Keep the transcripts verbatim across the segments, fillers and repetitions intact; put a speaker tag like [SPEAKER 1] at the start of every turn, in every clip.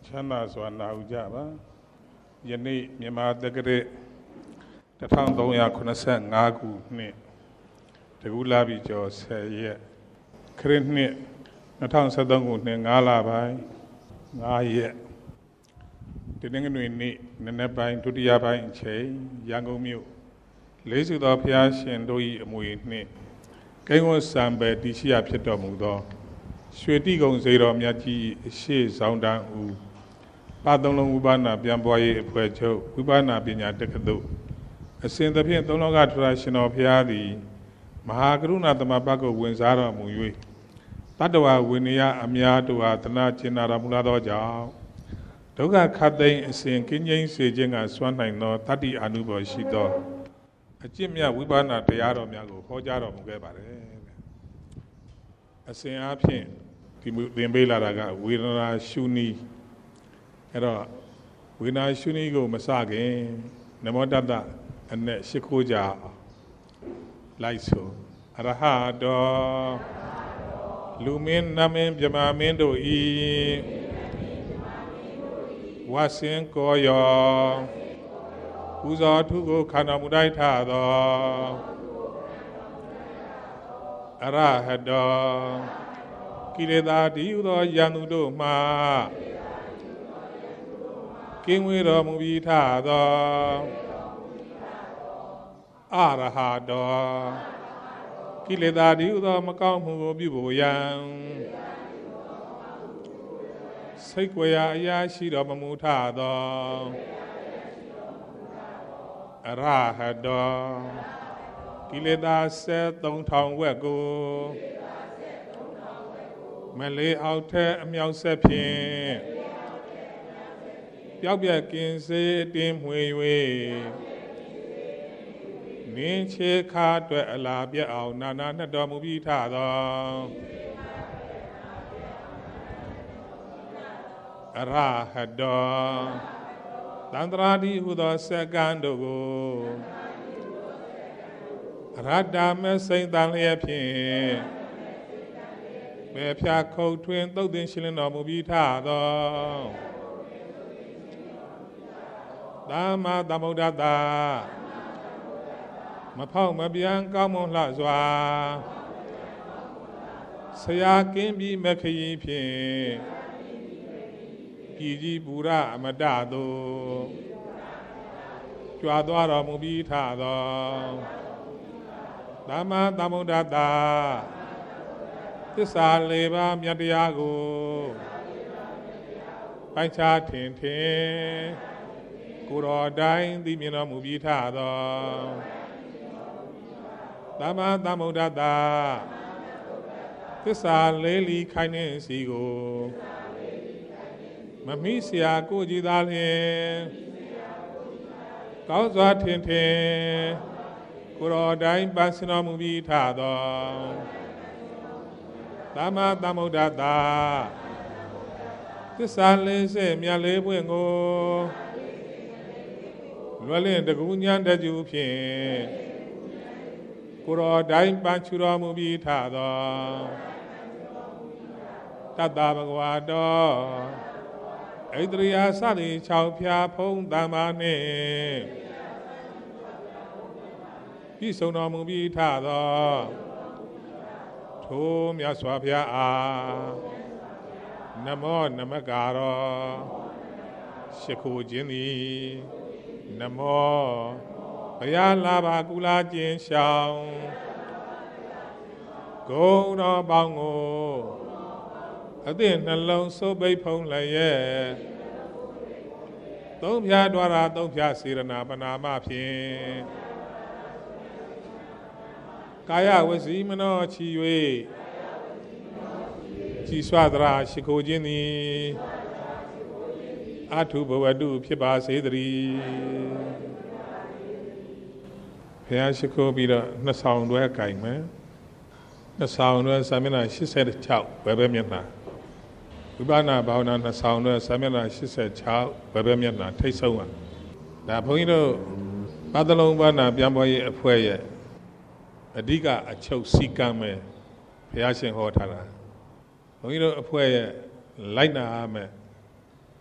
[SPEAKER 1] Chana Swana Ujaba Yeni Yama Degre the town Doya Kunasan Nagu Ne the Gulabi Jo say ye Krin the town Sadangu Nala by Ah ye the Ningu ni Nenepa into the Yaba in Che Yango Mu Lazy the Piash and Doi Mui Ne Kango Sambe Dishia Petomudo Swedigo Zero Miyaji she sound down who Padong Ubana Biamboy Puecho, Ubana Binya Decado. A sin the Pian Donoga tradition of Piadi Mahagruna the Mabago wins Ara Mui. Tadawa Winia Amiadua Tana Chinara Mulado Jao. Doga Kade Sin Kinyan Sejing as one night no Tadi Anubo Shido. A Jimia Ubana Tearo Miago, Hojaro Mugabare. A sin Apien, the Mbela Raga, Winna Shuni. Era Wina Shunigo Masage, Namodada, and Shikoja Laiso. Araha do Lumin Namin Jamamendo E Wasin Koyo Uza Tugo Kanamudaita do Arahado Kileda Diudo Yanudo Ma King Widow Mubita do Arahado Kileda Diudo Makamu Biboyan Sequoia Yashido Mamuta do Arahado Kileda said don't town wego Malay out there Meow Sepien Yabiakin say dim way Ninche card where a labia out Nana Domubita Arahado Dandradi who the second Radam Saint Daniel Where Piaco twin thousand shilling of Mubita Dama Damodada Mapau Mabian Gamon Lazwa Sayakin be Maki Pin Piji Bura Amadado Juadora Mubita Dama Damodada Tisa Leva Miadiago Pacha Tintin Kuro dying the Mina Mubita Dama Damodada Tisa Lely kindness ego Mamisia Kujidalin Kauza Tintin Kuro dying Basina Mubita Dama Damodada Tisa Lese Miale Buengo Rolling the Gunyan that you pin. Kuro dying Banchura Mubita. Tadabagwado Adria Sadi Chaupia Pong Damane Pisono Mubita. Tom Yaswapia Namo Namagaro Shaku Jenny Namo Ayala Gula Jin Shang Go no Bango I didn't alone so bay pong lay Don't ya dwara don't ya sirana banama pin Kaya was Imano Chiwe Chiswadra Shikojini Atu Bawadu Piba Sedri Piashiko be the sound where kind man. The sound where Samina, she said, Chow, Babemiana. Ubana Bauna, the sound where Samina, she said, Chow, Babemiana, take so one. The Poino Badalongana, Biamboy, a prayer. A digger, a chow sikame, Piashin Hotara. Poino, a prayer, Lightna Ame.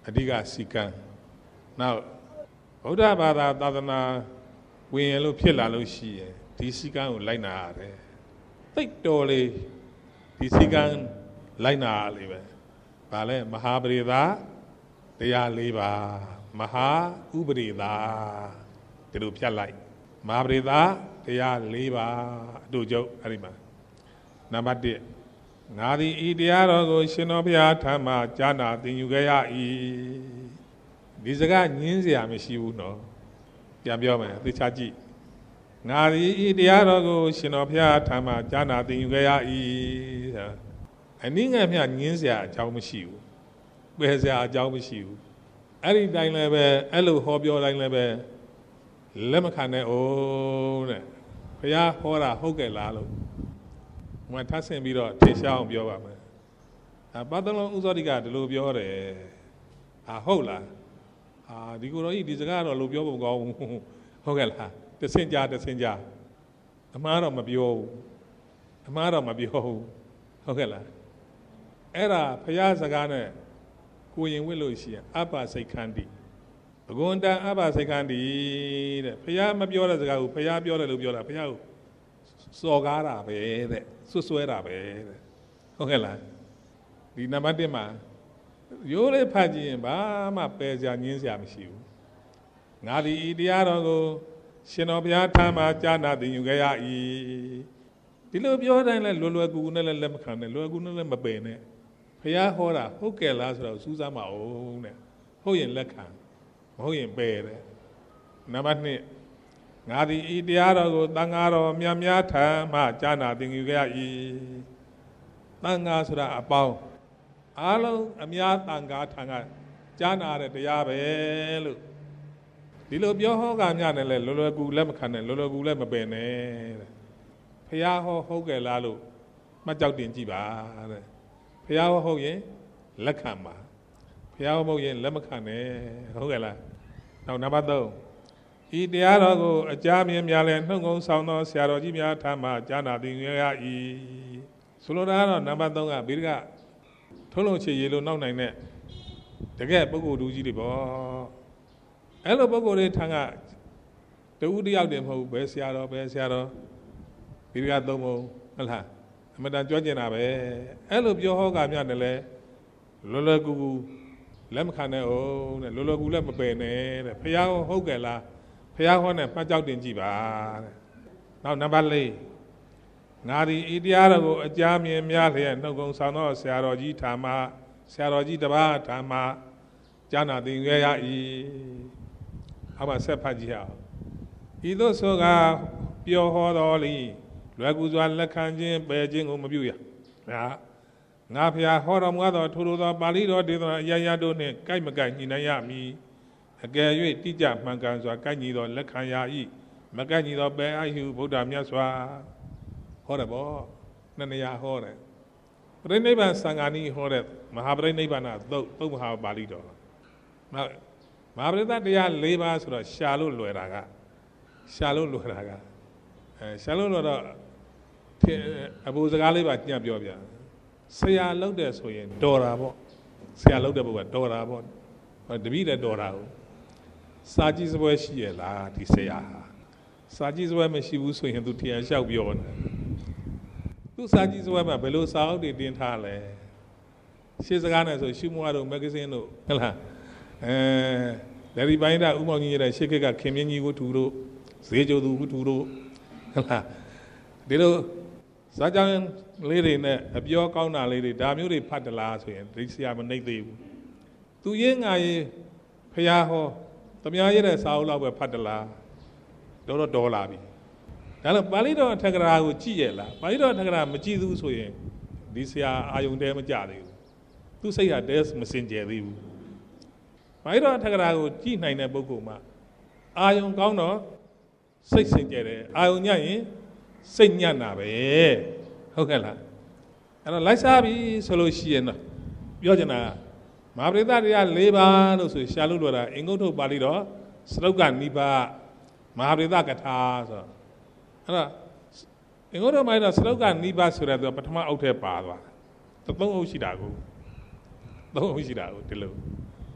[SPEAKER 1] အဓိကစီကံနောက်ဗုဒ္ဓဘာသာသာသနာဝင်ရလို့ဖြစ်လာလို့ရှိရင်ဒီစီကံကိုလိုက်နာရတယ်သိတ်တော်လေဒီစီကံလိုက်နာရလေပဲဘာလဲမဟာပရိသတရား၄ပါးမဟာဥပရိသဒီလိုဖြတ်လိုက်မဟာပရိသတရား၄ပါးအတူချုပ်အဲ့ဒီမှာနံပါတ်၁ငါသည်ဤတရားတော်ကိုရှင်တော်ဘုရားထံမှကြားနာသင်ယူခဲ့ရ၏ဒီစကားညင်းစရာမရှိဘူးနော်ပြန်ပြောမယ်သိချကြည့်ငါသည်ဤတရားတော်ကိုရှင်တော်ဘုရားထံမှကြားနာသင်ယူခဲ့ရ၏အနည်းငယ်မျှညင်းစရာအကြောင်းမရှိဘူးပယ်စရာအကြောင်းမရှိဘူးအဲ့ဒီတိုင်းလည်းပဲအဲ့လိုဟောပြောတိုင်းလည်းပဲလက်မခံနဲ့အောင်တဲ့ဘုရားဟောတာဟုတ်ကဲ့လားလို့မထဆင်ပြီးတော့ထေရှားအောင်ပြောပါမယ်အပါတလုံးဥဇောတိကဒီလိုပြောတယ်ဟာဟုတ်လားဟာဒီကိုယ်တော်ကြီးဒီစကားတော့လို့ပြောဖို့ကောင်းဘူးဟုတ်ကဲ့လားတဆင်ကြတဆင်ကြအမှားတော့မပြောဘူးအမှားတော့မပြောဘူးဟုတ်ကဲ့လားအဲ့ဒါဘုရားစကားနဲ့ကိုရင်ဝိလို့ရှိရင်အပ္ပစိတ်ခန္တီဘဂဝန္တအပ္ပစိတ်ခန္တီတဲ့ဘုရားမပြောတဲ့စကားကိုဘုရားပြောတယ်လို့ပြောတာဘုရားကိုစော်ကားတာပဲတဲ့ဆွဆွဲတာပဲတဲ့ဟုတ်ကဲ့လားဒီနံပါတ်၁မှာရိုးလေးဖတ်ကြည့်ရင်ဘာမှပယ်စရာညင်းစရာမရှိဘူးငါဒီဤတရားတော်ကိုရှင်တော်ဘုရားထံမှာကြားနာသင်ယူခဲ့ရ၏ဒီလိုပြောတိုင်းလဲလွယ်လွယ်ကူကူနဲ့လည်းလက်မခံနဲ့လွယ်ကူနဲ့လည်းမပယ်နဲ့ဘုရားဟောတာဟုတ်ကဲ့လားဆိုတော့စူးစမ်းမအောင်တဲ့ဟုတ်ရင်လက်ခံမဟုတ်ရင်ပယ်တဲ့နံပါတ်၂ငါသည်ဤတရားတော်ကိုသံဃာတော်မြတ်များထံမှကြားနာသင်ယူခဲ့ရ၏သံဃာဆိုတာအပေါင်းအားလုံးအများသံဃာထံကကြားနာတဲ့တရားပဲလို့ဒီလိုပြောဟောကများနဲ့လဲလောလောကူလက်မခံနဲ့လောလောကူလည်းမပယ်နဲ့တဲ့ဖះဟောဟုတ်ကဲ့လားလို့မှတ်ကြောက်တင်ကြည့်ပါတဲ့ဖះဟောဟုတ်ရင်လက်ခံပါဖះဟောမဟုတ်ရင်လက်မခံနဲ့ဟုတ်ကဲ့လားနောက်နံပါတ်၃ဤတရားတော်ကိုအကြမြင်များလဲနှုတ်ငုံဆောင်သောဆရာတော်ကြီးများထံမှကြားနာသင်ရ၏ဆိုလိုတာကတော့နံပါတ်၃ကဗိဓကထုံးလုံးချေရလို့နောက်နိုင်တဲ့တကယ်ပုဂ္ဂိုလ်တူကြီးတွေပေါ့အဲ့လိုပုဂ္ဂိုလ်တွေထံကတဦးတယောက်တည်းမဟုတ်ဘူးဘယ်ဆရာတော်ဘယ်ဆရာတော်ဗိဓကသုံးဖို့ဟုတ်လားအမတန်ကြွကျင်တာပဲအဲ့လိုပြောဟောကမြတ်တယ်လဲလောလောကူကူလက်မခံနဲ့အောင်တဲ့လောလောကူလည်းမပယ်နဲ့တဲ့ဖះဟုတ်ကဲ့လားဖះဟောနဲ့မှတ်ကြောက်တင်ကြည့်ပါတဲ့နောက်နံပါတ်၄ငါဒီဤတရားတော်ကိုအကြမြင်များလျက်နှုတ်ကုံဆောင်သောဆရာတော်ကြီးထာမဆရာတော်ကြီးတပါးထာမကြားနာသင်ရရ၏အမှဆက်ဖတ်ကြည့်အောင်ဤသို့ဆိုကပြောဟောတော်လီလွယ်ကူစွာလက်ခံခြင်းပယ်ခြင်းကိုမပြုရဟာငါဖျားဟောတော်မူသောထိုလိုသောပါဠိတော်ဒေသနာအရာရာတို့နှင့်ကိုက်မကိုက်ညီနိုင်ရမည်အကယ်၍တိကျမှန်ကန်စွာကိုက်ညီသောလက်ခံရ၏မကိုက်ညီသောပယ်အဟုဗုဒ္ဓမြတ်စွာဟောတယ်ပေါ့နှစ်နေရာဟောတယ်ပြိဋိဘံသံဃာနီဟောတဲ့မဟာပြိဋိဘံသုတ်သုတ်မဟာပါဠိတော်နောက်မဟာပရိသတ်တရား၄ပါးဆိုတော့ရှာလို့လွယ်တာကရှာလို့လွယ်တာကအဲရှာလို့တော့အဘူစကားလေးပါညှပ်ပြောပြဆရာလောက်တယ်ဆိုရင်တော်တာပေါ့ဆရာလောက်တဲ့ဘုရားတော်တာပေါ့တပည့်လည်းတော်တာဟုတ်စာကြည့်စပွဲရှိရလားဒီဆရာဟာစာကြည့်စပွဲမရှိဘူးဆိုရင်သူထင်လျှောက်ပြောနေသူစာကြည့်စပွဲမှာဘယ်လိုစာအုပ်တွေတင်ထားလဲရှင်းစကားနဲ့ဆိုရှုမွားတို့မဂ္ဂဇင်းတို့ဟုတ်လားအဲလေဒီပိုင်းတာဥမောင်ကြီးရတဲ့ရှေ့ကခင်မင်းကြီးဝတ္ထုတို့ဈေးကျိုသူဝတ္ထုတို့ဟုတ်လားဒီလိုဇာကြောင်လေးတွေနဲ့အပြောကောင်းတာလေးတွေဒါမျိုးတွေဖတ်တလားဆိုရင်ဒီဆရာမနှိမ့်သေးဘူးသူရင်းငါရေးဖျားဟောတမယာရတဲ့စာအုပ်လောက်ပဲဖတ်တလားတော့တော့တော်လာပြီဒါလို့ပါဠိတော်အထက်ကရာကိုကြည့်ရလားပါဠိတော်အထက်ကရာမကြည့်ဘူးဆိုရင်ဒီဆရာအာယုန်တဲမကြသေးဘူးသူစိတ်ဟာတဲမစင်ကြယ်သေးဘူးပါဠိတော်အထက်ကရာကိုကြည့်နိုင်တဲ့ပုဂ္ဂိုလ်မှာအာယုန်ကောင်းတော့စိတ်စင်ကြယ်တယ်အာယုန်ညံ့ရင်စိတ်ညံ့တာပဲဟုတ်ကဲ့လားအဲ့တော့လိုက်စားပြီဆိုလို့ရှိရင်တော့ပြောချင်တာမဟာပရိသတ်တရား၄ပါးလို့ဆိုရှာလို့လွယ်တာအင်္ဂုတ္တပါဠိတော်စရုပ်ကနိပါမဟာပရိသတ်ကထာဆိုတော့အဲ့တော့အင်္ဂုတ္တပါဠိတော်စရုပ်ကနိပါဆိုတဲ့သူပထမအုပ်ထဲပါသွားတယ်သုံးအုပ်ရှိတာကိုသုံးအုပ်ရှိတာကိုဒီလို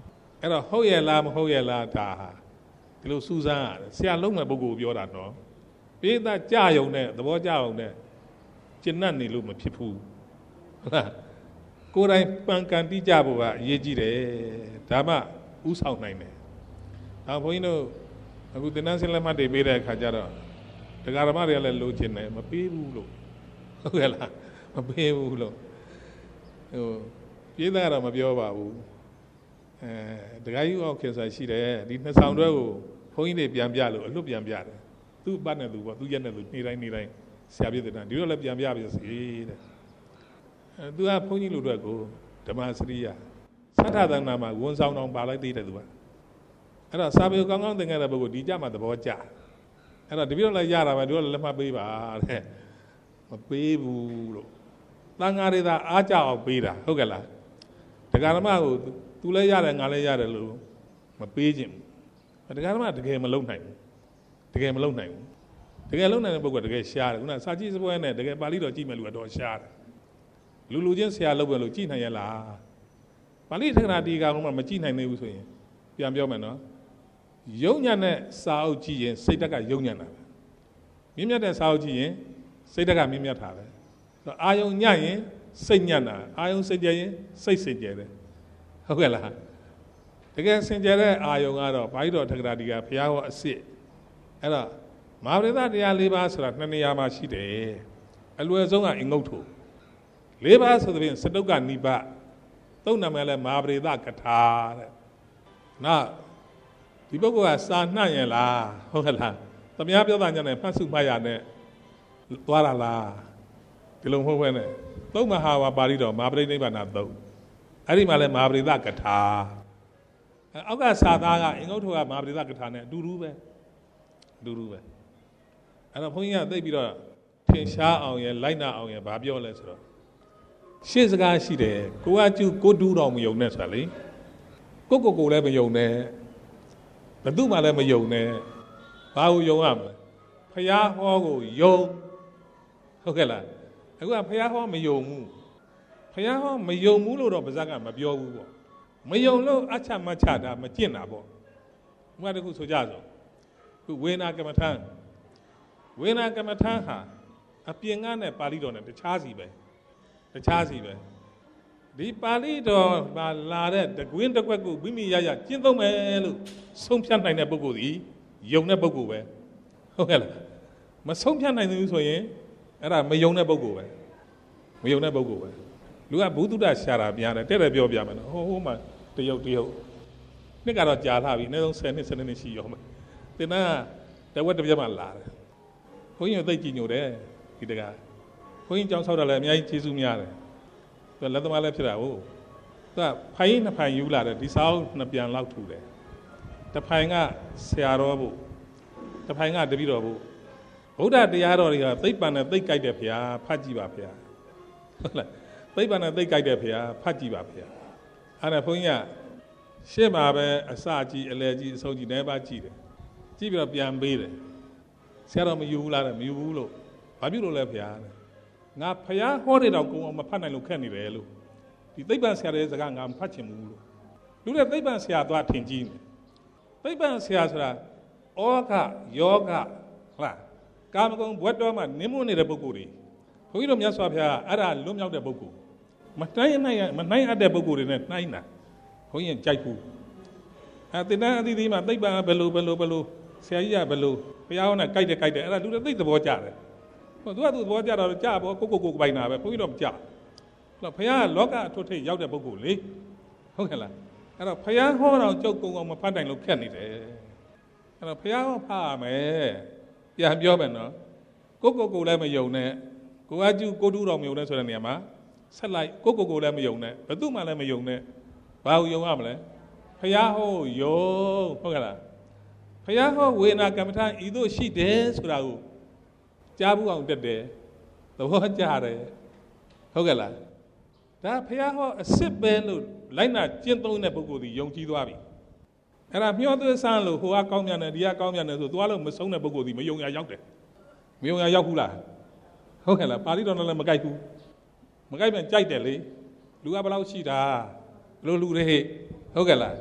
[SPEAKER 2] အဲ့တော့ဟုတ်ရဲ့လားမဟုတ်ရဲ့လားဒါဟာဒီလိုစူးစမ်းရတယ်ဆရာလုံးမဲ့ပုဂ္ဂိုလ်ပြောတာနော်ပိဋကကြာယုံနဲ့သဘောကြာယုံနဲ့ကျင့်တ်နေလို့မဖြစ်ဘူးဟုတ်လားကိုယ်တိုင်ပန်ကန်တိကြဖို့ကအရေးကြီးတယ်ဒါမှဥဆောင်နိုင်တယ်ဒါဘုန်းကြီးတို့အခုသင်္นานဆင်းလက်မှတ်တွေပေးတဲ့အခါကျတော့တရားဓမ္မတွေကလည်းလိုချင်တယ်မပေးဘူးလို့ဟုတ်ကဲ့လားမပေးဘူးလို့ဟိုပြေးသားတော့မပြောပါဘူးအဲတရားယူအောင်ခေတ်ဆိုရှိတယ်ဒီနှစ်ဆောင်တွဲကိုဘုန်းကြီးတွေပြန်ပြလို့အလွတ်ပြန်ပြတယ်သူ့ပတ်နဲ့သူပေါ့သူရက်နဲ့သူနေတိုင်းနေတိုင်းဆရာပြည့်တဲ့ဒီတော့လည်းပြန်ပြပြစီတဲ့အဲသူကဘုန်းကြီးလူတွေကိုဓမ္မစရိယသတ္ထသန္နာမှာဝန်ဆောင်တော်ပါလိုက်သေးတယ်သူကအဲ့တော့စာပေကောင်းကောင်းသင်ခဲ့တဲ့ပုဂ္ဂိုလ်ဒီကြမှာသဘောကျအဲ့တော့တပည့်တော်လည်းရတာပဲသူကလည်းလက်မှတ်ပေးပါတဲ့မပေးဘူးလို့သံဃာတွေသာအားကြအောင်ပေးတာဟုတ်ကဲ့လားတရားဓမ္မကိုသူလည်းရတယ်ငါလည်းရတယ်လို့မပေးခြင်းတရားဓမ္မတကယ်မလုံနိုင်ဘူးတကယ်မလုံနိုင်ဘူးတကယ်လုံနိုင်တဲ့ပုဂ္ဂိုလ်တကယ်ရှားတယ်ခုနစာကြည့်စပွဲနဲ့တကယ်ပါဠိတော်ကြည့်မယ်လို့တော့ရှားတယ်လူလူချင်းဆရာလုပ်ပဲလို့ကြည့်နိုင်ရလားပါဠိထက္ကနာဒီကောင်မှမကြည့်နိုင်သေးဘူးဆိုရင်ပြန်ပြောမယ်နော်ယုံညာနဲ့စာအုပ်ကြည့်ရင်စိတ်ဓာတ်ကယုံညာတာပဲမြင့်မြတ်တဲ့စာအုပ်ကြည့်ရင်စိတ်ဓာတ်ကမြင့်မြတ်တာပဲအာယုံညံ့ရင်စိတ်ညံ့တာအာယုံစိတ်ကြရင်စိတ်စင်ကြယ်တယ်ဟုတ်ကဲ့လားတကယ်စင်ကြယ်တဲ့အာယုံကတော့ဘာလို့တော့ထက္ကရာဒီကဘုရားဟောအစ်စ်အဲ့တော့မဟာပရိသတ်တရား၄ပါးဆိုတာနှစ်နေရာမှာရှိတယ်အလွယ်ဆုံးကအင်္ဂုတ္ထု၄ပါးဆိုတဲ့ပြင်စတုကနိဗ္ဗာန်သုံးနာမည်လဲမဟာပရိသတ်ကထာတဲ့နောက်ဒီပုဂ္ဂိုလ်ကစာနှံ့ရလားဟုတ်ကဲ့လားသမ ्या ပြောတာညနဲ့ဖတ်စုမှတ်ရနဲ့သွားတာလားဒီလိုမဟုတ်ဘဲနဲ့သုံးမဟာဝါပါဠိတော်မဟာပရိနိဗ္ဗာန်သုံးအဲ့ဒီမှာလဲမဟာပရိသတ်ကထာအောက်ကစာသားကအင်္ဂုတ္ထုကမဟာပရိသတ်ကထာနဲ့အတူတူပဲအတူတူပဲအဲ့တော့ဘုန်းကြီးကသိပြီးတော့ထင်ရှားအောင်ရလိုက်နာအောင်ရဘာပြောလဲဆိုတော့ရှေ့စကားရှိတယ်ကိုကကျူကိုတူးတော်မယုံနဲ့ဆိုတာလေကိုကိုကိုလည်းမယုံနဲ့ဘယ်သူမှလည်းမယုံနဲ့ဘာကိုယုံရမလဲဖယားဟောကိုယုံဟုတ်ကဲ့လားအခုကဖယားဟောမယုံဘူးဖယားဟောမယုံဘူးလို့တော့ပါဇက်ကမပြောဘူးပေါ့မယုံလို့အချမချတာမကျင့်တာပေါ့ဥပမာတစ်ခုဆိုကြစို့ခုဝေနာကမ္မထံဝေနာကမ္မထံဟာအပြင်ကနဲ့ပါဠိတော်နဲ့တခြားစီပဲတခြားစီပဲဒီပါဠိတော်မှာလာတဲ့တကွင်းတစ်ကွက်ကိုမိမိရရကျင့်သုံးမယ်လို့ဆုံးဖြတ်နိုင်တဲ့ပုဂ္ဂိုလ်ကြီးယုံတဲ့ပုဂ္ဂိုလ်ပဲဟုတ်ကဲ့လားမဆုံးဖြတ်နိုင်ဘူးဆိုရင်အဲ့ဒါမယုံတဲ့ပုဂ္ဂိုလ်ပဲမယုံတဲ့ပုဂ္ဂိုလ်ပဲလူကဘုဒ္ဓတာရှာတာပြန်တယ်တဲ့တယ်ပြောပြမယ်နော်ဟိုဟိုမှာတရုတ်တရုတ်နှစ်ကတော့ကြာလာပြီအနည်းဆုံးဆယ်နှစ်ဆယ်နှစ်ရှိရောမယ်တင်နာတဝက်တစ်ပြက်မှလာတယ်ဘုန်းကြီးသိကြည်ညိုတယ်ဒီတကားဘုန်းကြီးကြောင်းဆောက်တာလည်းအများကြီးကျေးဇူးများတယ်သူလက်သမားလည်းဖြစ်တာဟုတ်သူကဖိုင်နှစ်ဖိုင်ယူလာတယ်ဒီစောင်းနှစ်ပြန်လောက်ထူတယ်တစ်ဖိုင်ကဆရာတော်ဘုတစ်ဖိုင်ကတပည့်တော်ဘုဗုဒ္ဓတရားတော်တွေကသိပ္ပံနဲ့သိကြိုက်တဲ့ဘုရားဖတ်ကြည့်ပါဘုရားဟုတ်လားသိပ္ပံနဲ့သိကြိုက်တဲ့ဘုရားဖတ်ကြည့်ပါဘုရားအဲ့ဒါဘုန်းကြီးကရှေ့မှာပဲအစကြီးအလယ်ကြီးအဆုံးကြီးနဲပါကြည့်တယ်ကြည့်ပြီးတော့ပြန်ပေးတယ်ဆရာတော်မယူဘူးလားတဲ့မယူဘူးလို့ဘာဖြစ်လို့လဲဘုရားတဲ့ငါဘုရားဟောတဲ့တော့ကိုယ်အောင်မဖတ်နိုင်လို့ခက်နေတယ်လို့ဒီသိပ္ပံဆရာရဲ့စကားငါမဖတ်ချင်ဘူးလို့လူတဲ့သိပ္ပံဆရာသွားထင်ကြီးနေသိပ္ပံဆရာဆိုတာဩဃယောဂဟုတ်လားကာမဂုဏ်ဘွတ်တော်မှာနင်းမွနေတဲ့ပုဂ္ဂိုလ်တွေဘုန်းကြီးတို့မြတ်စွာဘုရားအဲ့ဒါလွတ်မြောက်တဲ့ပုဂ္ဂိုလ်မတိုင်းနိုင်မနိုင်အပ်တဲ့ပုဂ္ဂိုလ်တွေနဲ့နှိုင်းတာဘုန်းကြီးကြိုက်ဘူးအဲတင်တန်းအသီးသီးမှာသိပ္ပံဘယ်လိုဘယ်လိုဘယ်လိုဆရာကြီးကဘယ်လိုဘုရားဟောနဲ့ကြိုက်တယ်ကြိုက်တယ်အဲ့ဒါလူတွေသိသဘောကျတယ်ဟိုသူကသူသဘောကျတော့ကြာပေါ့ကိုကိုကိုပိုင်တာပဲဘုန်းကြီးတော့မကြဘုရားကလောကအထွတ်ထိပ်ရောက်တဲ့ပုဂ္ဂိုလ်လေဟုတ်ကဲ့လားအဲ့တော့ဘုရားဟောတော့ကြုတ်ကုံအောင်မဖတ်နိုင်လို့ခက်နေတယ်အဲ့တော့ဘုရားဟောဖတ်ရမယ်ပြန်ပြောမယ်နော်ကိုကိုကိုလည်းမယုံနဲ့ကိုအကျူကိုတူးတော်မယုံနဲ့ဆိုတဲ့နေရာမှာဆက်လိုက်ကိုကိုကိုလည်းမယုံနဲ့ဘယ်သူမှလည်းမယုံနဲ့ဘာကိုယုံရမလဲဘုရားဟောယုံဟုတ်ကဲ့လားဘုရားဟောဝေနာကမ္မထာဤသို့ရှိတယ်ဆိုတာကိုကြားဘူးအောင်တက်တယ်သဘောကျတယ်ဟုတ်ကဲ့လားဒါဘုရားဟောအစ်စ်ပဲလို့လိုက်နာကျင့်သုံးတဲ့ပုဂ္ဂိုလ်ဒီယုံကြည်သွားပြီအဲ့ဒါမျောသွေးဆန်းလို့ဟိုကကောင်းမြန်တယ်ဒီကကောင်းမြန်တယ်ဆိုသွားလို့မဆုံးတဲ့ပုဂ္ဂိုလ်ဒီမယုံရရောက်တယ်မယုံရရောက်ဘူးလားဟုတ်ကဲ့လားပါဠိတော်နဲ့လည်းမကြိုက်ဘူးမကြိုက်ပြန်ကြိုက်တယ်လေလူကဘယ်လောက်ရှိတာဘယ်လိုလူတွေဟုတ်ကဲ့လား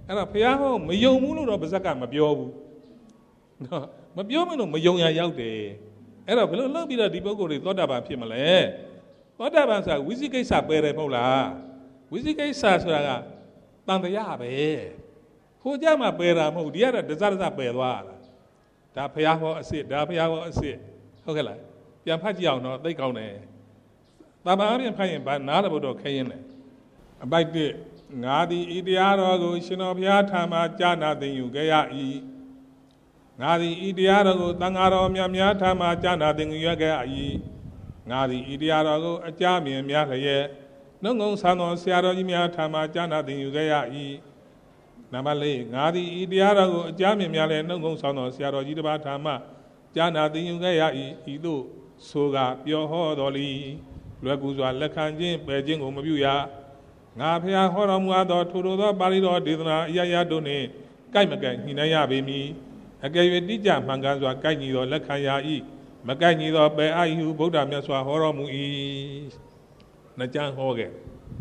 [SPEAKER 2] အဲ့တော့ဘုရားဟောမယုံဘူးလို့တော့ပါဇက်ကမပြောဘူးနော်မပြောမလို့မယုံရရောက်တယ်အဲ့တော့ဘယ်လိုလုပ်ပြီးတော့ဒီပုဂ္ဂိုလ်တွေသောတာပန်ဖြစ်မလဲသောတာပန်ဆိုတာဝိသိကိစ္စပယ်တယ်မဟုတ်လားဝိသိကိစ္စဆိုတာကတန်တရားပဲဟိုကြမှာပယ်တာမဟုတ်ဒီကတော့ဒဇဒဇပယ်သွားတာဒါဘုရားဟောအစ်စ်ဒါဘုရားဟောအစ်စ်ဟုတ်ကဲ့လားပြန်ဖတ်ကြည့်အောင်တော့သိကောင်းတယ်တာမန်အပြင်ဖတ်ရင်ဘာနားလဖို့တော့ခဲရင်တယ်အပိုက်တစ်ငါသည်ဤတရားတော်ကိုရှင်တော်ဘုရားထာမှာကြားနာသိယူခဲ့ရ၏ငါသည်ဤတရားတော်ကိုသံဃာတော်များများထာမှာကြားနာသိယူခဲ့ရ၏ငါသည်ဤတရားတော်ကိုအကြမြင်များလျက်နှုတ်ငုံဆံတော်ဆရာတော်ကြီးများထာမှာကြားနာသိယူခဲ့ရ၏နံပါတ်လေးငါသည်ဤတရားတော်ကိုအကြမြင်များလျက်နှုတ်ငုံဆံတော်ဆရာတော်ကြီးတစ်ပါးထာမှာကြားနာသိယူခဲ့ရ၏ဤသို့ဆိုကပြောဟောတော်လီလွယ်ကူစွာလက်ခံခြင်းပယ်ခြင်းကိုမပြုရငါဖျားဟောတော်မူသောထိုထိုသောပါဠိတော်ဒေသနာအရာရာတို့နှင့်ကိုက်မကိုက်ညှိနှိုင်းရပေမည်အကယ်၍တိကျမှန်ကန်စွာကိုက်ညီသောလက်ခံရ၏မကိုက်ညီသောပယ်အာဟုဗုဒ္ဓမြတ်စွာဟောတော်မူ၏နှစ်ကျမ်းဟောခဲ့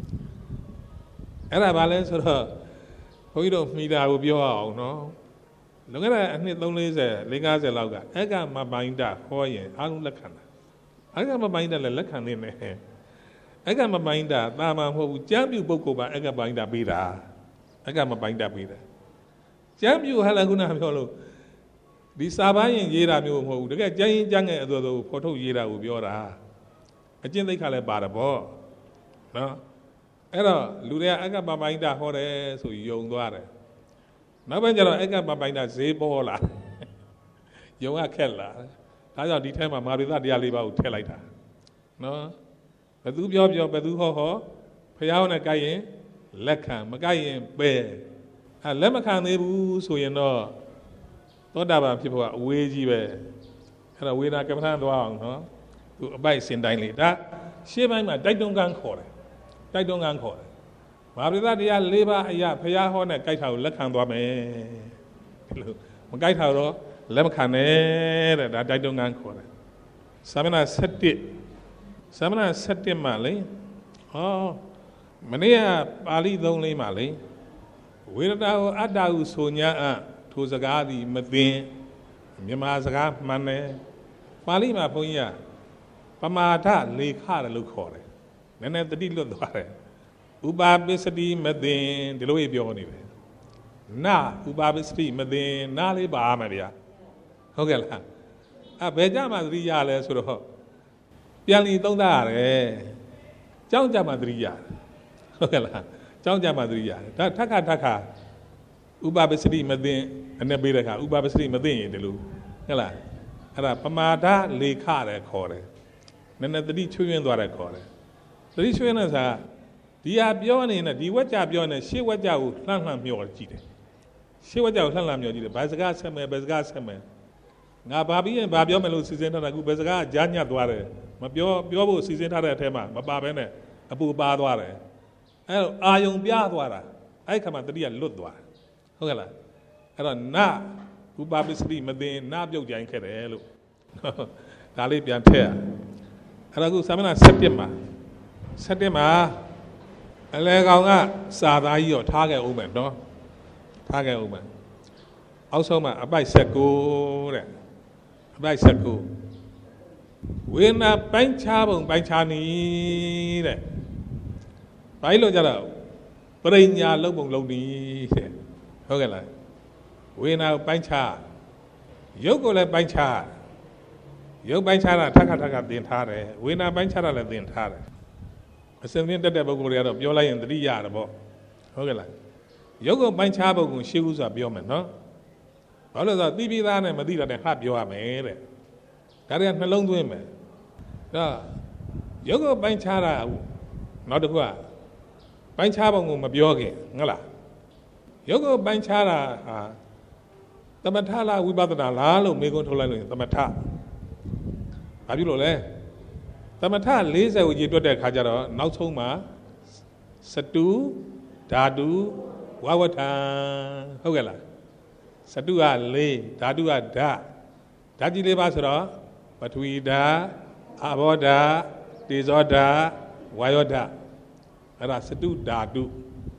[SPEAKER 2] အဲ့ဒါဘာလဲဆိုတော့ဘုန်းကြီးတို့မိတာကိုပြောအောင်နော်လွန်ခဲ့တဲ့အနှစ်သုံးလေးဆယ်လေးငါးဆယ်လောက်ကအက္ကမပိုင်းတာဟောရင်အားလုံးလက်ခံတာအက္ကမပိုင်းတာလည်းလက်ခံနေမယ်အက္ကမပိုင်းတာတာမန်မဟုတ်ဘူးကျမ်းပြုပုဂ္ဂိုလ်ပါအက္ကပိုင်းတာပေးတာအက္ကမပိုင်းတာပေးတာကျမ်းပြုဟလာကုနာပြောလို့ဒီစာပိုင်းရင်ရေးတာမျိုးမဟုတ်ဘူးတကယ်ကျမ်းရင်ကျမ်းငယ်အသွေးသွေးဖော်ထုတ်ရေးတာကိုပြောတာအကျင့်သိက္ခာလည်းပါတယ်ပေါ့နော်အဲ့တော့လူတွေကအက္ကမပိုင်းတာဟောတယ်ဆိုယုံသွားတယ်နောက်ပိုင်းကျတော့အက္ကမပိုင်းတာဈေးပေါ်လာယုံရခက်လာဒါကြောင့်ဒီထဲမှာမာရိသတရားလေးပါးကိုထည့်လိုက်တာနော်ဘယ်သူပြောပြောဘယ်သူဟောဟောဖျားနဲ့ကြိုက်ရင်လက်ခံမကြိုက်ရင်ပယ်အဲလက်မခံသေးဘူးဆိုရင်တော့သောတာပန်ဖြစ်ဖို့ကအဝေးကြီးပဲအဲ့တော့ဝေဒနာကမ္မထသွားအောင်နော်သူအပိုက်စင်တိုင်းလေးဒါရှေ့ပိုင်းမှာတိုက်တွန်းကန်းခေါ်တယ်တိုက်တွန်းကန်းခေါ်တယ်မာရိသတရားလေးပါးအရာဖျားဟောနဲ့ကြိုက်တာကိုလက်ခံသွားမယ်ဒီလိုမကြိုက်တာတော့လက်မခံနဲ့တဲ့ဒါတိုက်တွန်းကန်းခေါ်တယ်သာမဏေဆယ်တစ်သာမဏေဆယ်တစ်မှာလေဟောမနေ့ကပါဠိသုံးလေးမှာလေဝေဒနာကိုအတ္တဟုဆိုညာအထိုစကားသည်မသိမြန်မာစကားမှန်တယ်ပါဠိမှာဘုန်းကြီးကပမာဒလေခတယ်လို့ခေါ်တယ်နည်းနည်းတတိလွတ်သွားတယ်ဥပါပစ္စတိမသိဒီလိုပြောနေတယ်နာဥပါပစ္စတိမသိနာလေးပါမယ်ဗျာဟုတ်ကဲ့လားအဲဘယ်ကြမှာသတိရလဲဆိုတော့ပြန်လီသုံးသပ်ရတယ်ကြောင်းကြမှာသတိရတယ်ဟုတ်ကဲ့လားကြောင်းကြမှာသတိရတယ်ဒါထက်ခါထက်ခါဥပပစ္စတိမသိအနဲ့ပေးတဲ့ခါဥပပစ္စတိမသိရင်ဒီလိုဟုတ်လားအဲ့ဒါပမာဒလေခတယ်ခေါ်တယ်နည်းနည်းသတိချွေးရင်းသွားတယ်ခေါ်တယ်သတိချွေးနေစားဒီဟာပြောနေနဲ့ဒီဝက်ကြပြောနေရှေ့ဝက်ကြကိုလှမ်းလှမ်းမျောကြည့်တယ်ရှေ့ဝက်ကြကိုလှမ်းလှမ်းမျောကြည့်တယ်ဘာစကားဆက်မယ်ဘယ်စကားဆက်မယ်ငါဘာပြီးရင်ဘာပြောမယ်လို့စီစဉ်ထားတာအခုဘယ်စကားကြားညက်သွားတယ်မပြောပြောဖို့စီစဉ်ထားတဲ့အထဲမှာမပါဘဲနဲ့အပူပါသွားတယ်အဲအာယုံပြသွားတာအဲ့ခါမှာတတိယလွတ်သွားတယ်ဟုတ်ကဲ့လားအဲ့တော့နဥပပစ္စတိမသိနပြုတ်ကြိုင်ခဲ့တယ်လို့ဒါလေးပြန်ထည့်ရအဲ့တော့အခုသာမဏေဆယ်တစ်မှာဆယ်တစ်မှာအလဲကောင်ကစာသားကြီးတော့ထားခဲ့အောင်မယ်နော်ထားခဲ့အောင်မယ်အောက်ဆုံးမှာအပိုက်၁၉တဲ့အပိုက်၁၉ဝေနာပိုင်းခြားပုံပိုင်းခြားနီးတဲ့ဘာလို့ကြတော့ပရိညာလုံးပုံလုံးနီးတဲ့ဟုတ်ကဲ့လားဝေနာပိုင်းခြားရုပ်ကိုလည်းပိုင်းခြားရုပ်ပိုင်းခြားတာထက်ခါထက်ခါသင်ထားတယ်ဝေနာပိုင်းခြားတာလည်းသင်ထားတယ်အစဉ်သင်တက်တဲ့ပုဂ္ဂိုလ်တွေကတော့ပြောလိုက်ရင်သတိရတယ်ပေါ့ဟုတ်ကဲ့လားရုပ်ကိုပိုင်းခြားပုံကိုရှေ့ဦးစွာပြောမယ်နော်ဘာလို့လဲဆိုတော့သိပြီးသားနဲ့မသိတာနဲ့ဟာပြောရမယ်တဲ့ဒါတွေကနှလုံးသွင်းမယ်ဒါရုပ်ကိုပိုင်းခြားတာနောက်တစ်ခုကပိုင်းခြားပုံကိုမပြောခင်ဟုတ်လားရုပ်ကိုပိုင်းခြားတာဟာသမထလားဝိပဿနာလားလို့မေးခွန်းထုတ်လိုက်လို့သမထဘာဖြစ်လို့လဲသမထ၄၀ကိုရေတွက်တဲ့အခါကျတော့နောက်ဆုံးမှာစတုဓာတုဝဝဋ္ဌံဟုတ်ကဲ့လားစတုကလေးဓာတုကဓာတ်ဓာတ်ကြီးလေးပါဆိုတော့ပထဝီဓာတ်အဘောဓာတ်တေဇောဓာတ်ဝါယောဓာတ်အဲ့ဒါစတုဓာတု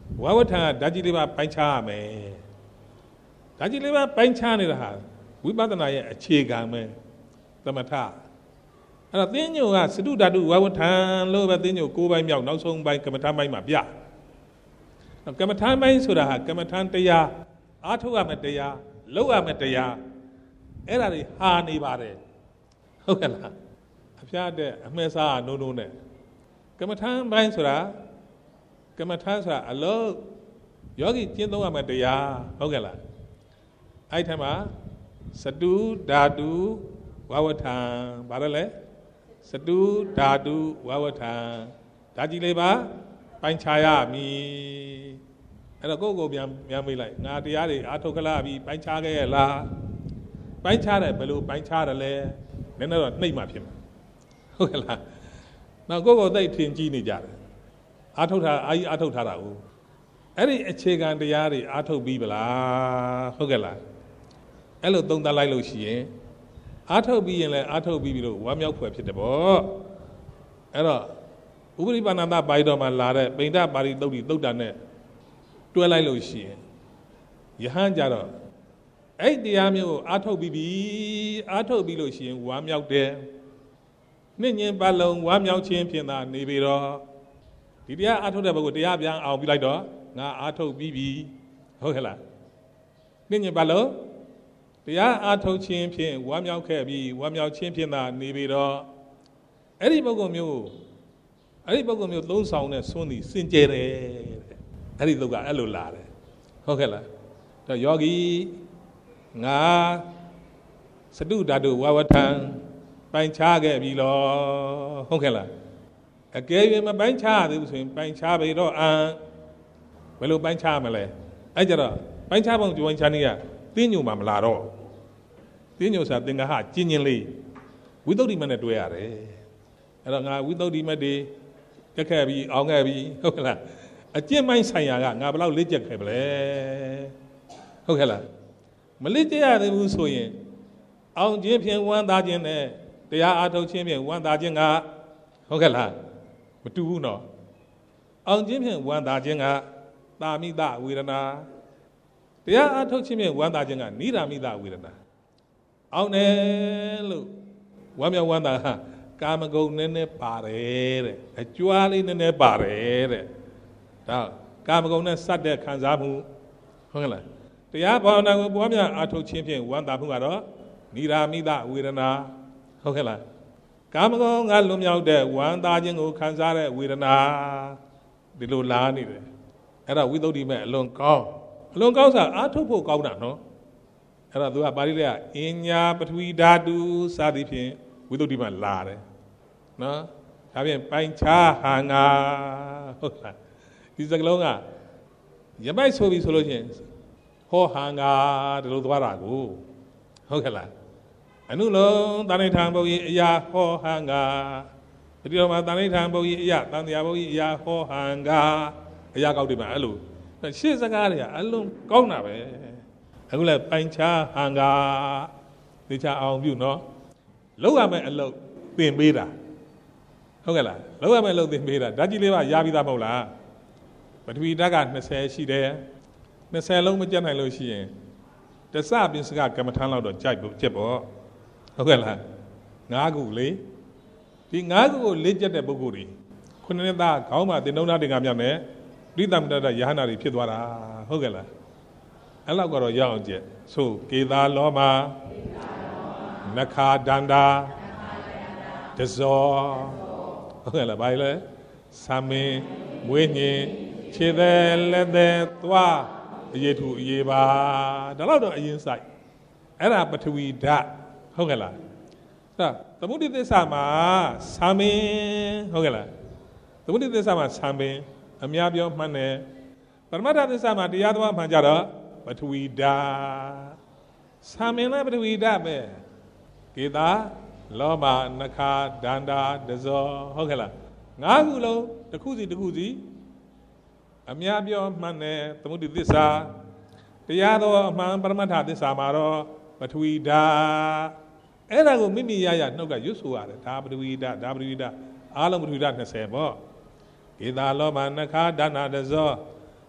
[SPEAKER 2] ဝါဝထံဓာတ်ကြီးလေးပါပိုင်းခြားရမယ်ဓာတ်ကြီးလေးပါပိုင်းခြားနေတာဟာဝိပဿနာရဲ့အခြေခံပဲသမထအဲ့တော့သင်္ညိုကစတုဓာတုဝါဝထံလို့ပဲသင်္ညို၉ပိုင်းမြောက်နောက်ဆုံးပိုင်းကမ္မထာပိုင်းမှာပြကမ္မထာပိုင်းဆိုတာဟာကမ္မထာတရားအားထုတ်ရမယ့်တရားလုပ်ရမယ့်တရားအဲ့ဒါတွေဟာနေပါတယ်ဟုတ်ကဲ့လားအဖျားတဲ့အမဲစားနိုးနိုးနဲ့ကမ္မထာပိုင်းဆိုတာကမ္မထာဆိုတာအလုံးယောဂီကျင့်သုံးရမယ့်တရားဟုတ်ကဲ့လားအဲ့ထက်မှာစတုဓာတုဝါဝထံဘာလဲလဲစတုဓာတုဝါဝထံဓာကြီးလေးပါပိုင်းခြားရမည်အဲ့တော့ကိုယ့်ကိုယ်ပြန်ပြန်မေးလိုက်ငါတရားတွေအာထုတ်ခလာပြီးပိုင်းခြားခဲ့ရလားပိုင်းခြားတယ်ဘယ်လိုပိုင်းခြားတယ်လဲနည်းနည်းတော့နှိမ့်မှဖြစ်မှာဟုတ်ကဲ့လားနောက်ကိုယ့်ကိုယ်သိထင်ကြီးနေကြတယ်အာထုတ်တာအာကြီးအာထုတ်ထားတာကိုအဲ့ဒီအခြေခံတရားတွေအာထုတ်ပြီးပလားဟုတ်ကဲ့လားအဲ့လိုသုံးသပ်လိုက်လို့ရှိရင်အာထုတ်ပြီးရင်လည်းအာထုတ်ပြီးပြီးတော့ဝမ်းမြောက်ဖွယ်ဖြစ်တယ်ပေါ့အဲ့တော့ဥပရိပါဏတပါဠိတော်မှာလာတဲ့ပိဋကပါဠိသုတ်တိသုတ်တာနဲ့တွဲလိုက်လို့ရှိရင်ယဟန်ကြတော့အဲ့တရားမျိုးကိုအာထုတ်ပြီးပြီအာထုတ်ပြီးလို့ရှိရင်ဝမ်းမြောက်တယ်နှစ်ညင်ပတ်လုံးဝမ်းမြောက်ခြင်းဖြင့်သာနေပြီတော့ဒီတရားအာထုတ်တဲ့ဘုရားတရားပြန်အောင်ပြီးလိုက်တော့ငါအာထုတ်ပြီးပြီဟုတ်ကဲ့လားနှစ်ညင်ပတ်လုံးတရားအာထုတ်ခြင်းဖြင့်ဝမ်းမြောက်ခဲ့ပြီးဝမ်းမြောက်ခြင်းဖြင့်သာနေပြီတော့အဲ့ဒီပုဂ္ဂိုလ်မျိုးအဲ့ဒီပုဂ္ဂိုလ်မျိုးသုံးဆောင်တဲ့ဆွမ်းသည်စင်ကြယ်တယ်အဲ့ဒီသုတ်ကအဲ့လိုလာတယ်ဟုတ်ကဲ့လားတော့ယောဂီငါစတုဓာတုဝါဝထံပိုင်းခြားခဲ့ပြီလောဟုတ်ကဲ့လားအကယ်၍မပိုင်းခြားသေးဘူးဆိုရင်ပိုင်းခြားပြီတော့အံဘယ်လိုပိုင်းခြားမလဲအဲ့ကြတော့ပိုင်းခြားပုံကြွန်ချာနေရတင်းညိုမှမလာတော့တင်းညိုဆိုတာသင်္ဃဟကျင်းချင်းလေးဝိသုဒ္ဓိမနဲ့တွဲရတယ်အဲ့တော့ငါဝိသုဒ္ဓိမတွေတက်ခဲ့ပြီအောင်ခဲ့ပြီဟုတ်ကဲ့လားအကျင့်ပိုင်းဆိုင်ရာကငါဘယ်လောက်လေ့ကျက်ခဲ့ပလဲဟုတ်ကဲ့လားမလေ့ကျက်ရသေးဘူးဆိုရင်အောင်ခြင်းဖြင့်ဝမ်းသာခြင်းနဲ့တရားအားထုတ်ခြင်းဖြင့်ဝမ်းသာခြင်းကဟုတ်ကဲ့လားမတူဘူးနော်အောင်ခြင်းဖြင့်ဝမ်းသာခြင်းကသာမိတဝေဒနာတရားအားထုတ်ခြင်းဖြင့်ဝမ်းသာခြင်းကနိရာမိတဝေဒနာအောင်တယ်လို့ဝမ်းမြောက်ဝမ်းသာဟာကာမဂုဏ်နည်းနည်းပါတယ်တဲ့အကြွားလေးနည်းနည်းပါတယ်တဲ့ဒါကာမဂုဏ်နဲ့စတဲ့ခံစားမှုဟုတ်ကဲ့လားတရားဘာဝနာကိုပွားများအားထုတ်ခြင်းဖြင့်ဝမ်းသာမှုကတော့နိရာမိတဝေဒနာဟုတ်ကဲ့လားကာမဂုဏ်ကလွန်မြောက်တဲ့ဝမ်းသာခြင်းကိုခံစားတဲ့ဝေဒနာဒီလိုလာနေတယ်အဲ့ဒါဝိသုဒ္ဓိမဲ့အလွန်ကောင်းအလွန်ကောင်းစားအားထုတ်ဖို့ကောင်းတာနော်အဲ့ဒါသူကပါဠိလေးကအင်ညာပထဝီဓာတုစသည်ဖြင့်ဝိသုဒ္ဓိမဲ့လာတယ်နော်ဒါဖြင့်ပိုင်းခြားဟန်ငါဟုတ်လားဒီစကလုံးကရမိုက်ဆိုပြီဆိုလို့ချင်းဟောဟန်ငါဒီလိုသွားတာကိုဟုတ်ကဲ့လားအနုလုံးတဏိဋ္ဌံဘုရားအရာဟောဟန်ငါဒီတော့မှတဏိဋ္ဌံဘုရားအရာတန်တရားဘုရားအရာဟောဟန်ငါအရာကောက်တယ်မှာအဲ့လိုရှေ့စကားတွေကအလုံးကောင်းတာပဲအခုလည်းပိုင်းခြားဟန်ငါသိချအောင်ပြုနော်လောက်ရမယ်အလုပ်သင်ပေးတာဟုတ်ကဲ့လားလောက်ရမယ်အလုပ်သင်ပေးတာဓာတ်ကြီးလေးပါရပြီးသားမဟုတ်လားပထဝီဓာတ်က၂၀ရှိတယ်၂၀လုံးမကျက်နိုင်လို့ရှိရင်တစပင်စကကမ္မထမ်းလောက်တော့ကြိုက်ဖို့ကျက်ပေါ့ဟုတ်ကဲ့လား၅ခုလေဒီ၅ခုကိုလေ့ကျက်တဲ့ပုဂ္ဂိုလ်တွေခုနှစ်နှစ်သားခေါင်းမှာတင်တုံးသားတင်ကမြောက်နဲ့ပြိတ္တမတ္တယဟနာတွေဖြစ်သွားတာဟုတ်ကဲ့လားအဲ့လောက်ကတော့ရအောင်ကျက်ဆိုကေသာလောမနခာဒန္တာတဇောဟုတ်ကဲ့လားဘာလဲသမင်မွေးညင်ခြေသေးလက်သေးသွားအရေးထူအရေးပါဒါတော့အရင်ဆိုင်အဲ့ဒါပထဝီဓာတ်ဟုတ်ကဲ့လားအဲ့သမုဒိသစ္စာမှာသမင်ဟုတ်ကဲ့လားသမုဒိသစ္စာမှာသမင်အများပြောမှန်းတယ်ပရမတ္ထသစ္စာမှာတရားတော်မှန်ကြတော့ပထဝီဓာတ်သမင်နဲ့ပထဝီဓာတ်ပဲကေသာလောမနခာဒန္တာတဇောဟုတ်ကဲ့လားငါးခုလုံးတစ်ခုစီတစ်ခုစီအများပြောမှန်တယ်သမုဒိသစ္စာတရားတော်အမှန်ပရမတ္ထသစ္စာမှာတော့ပထဝီဓာတ်အဲ့ဒါကိုမိမိရရနှုတ်ကရွတ်ဆိုရတယ်ဒါပထဝီဓာတ်ဒါပထဝီဓာတ်အားလုံးပထဝီဓာတ်၂၀ပေါ့ကေသာလောမနခာဒန္တာတဇော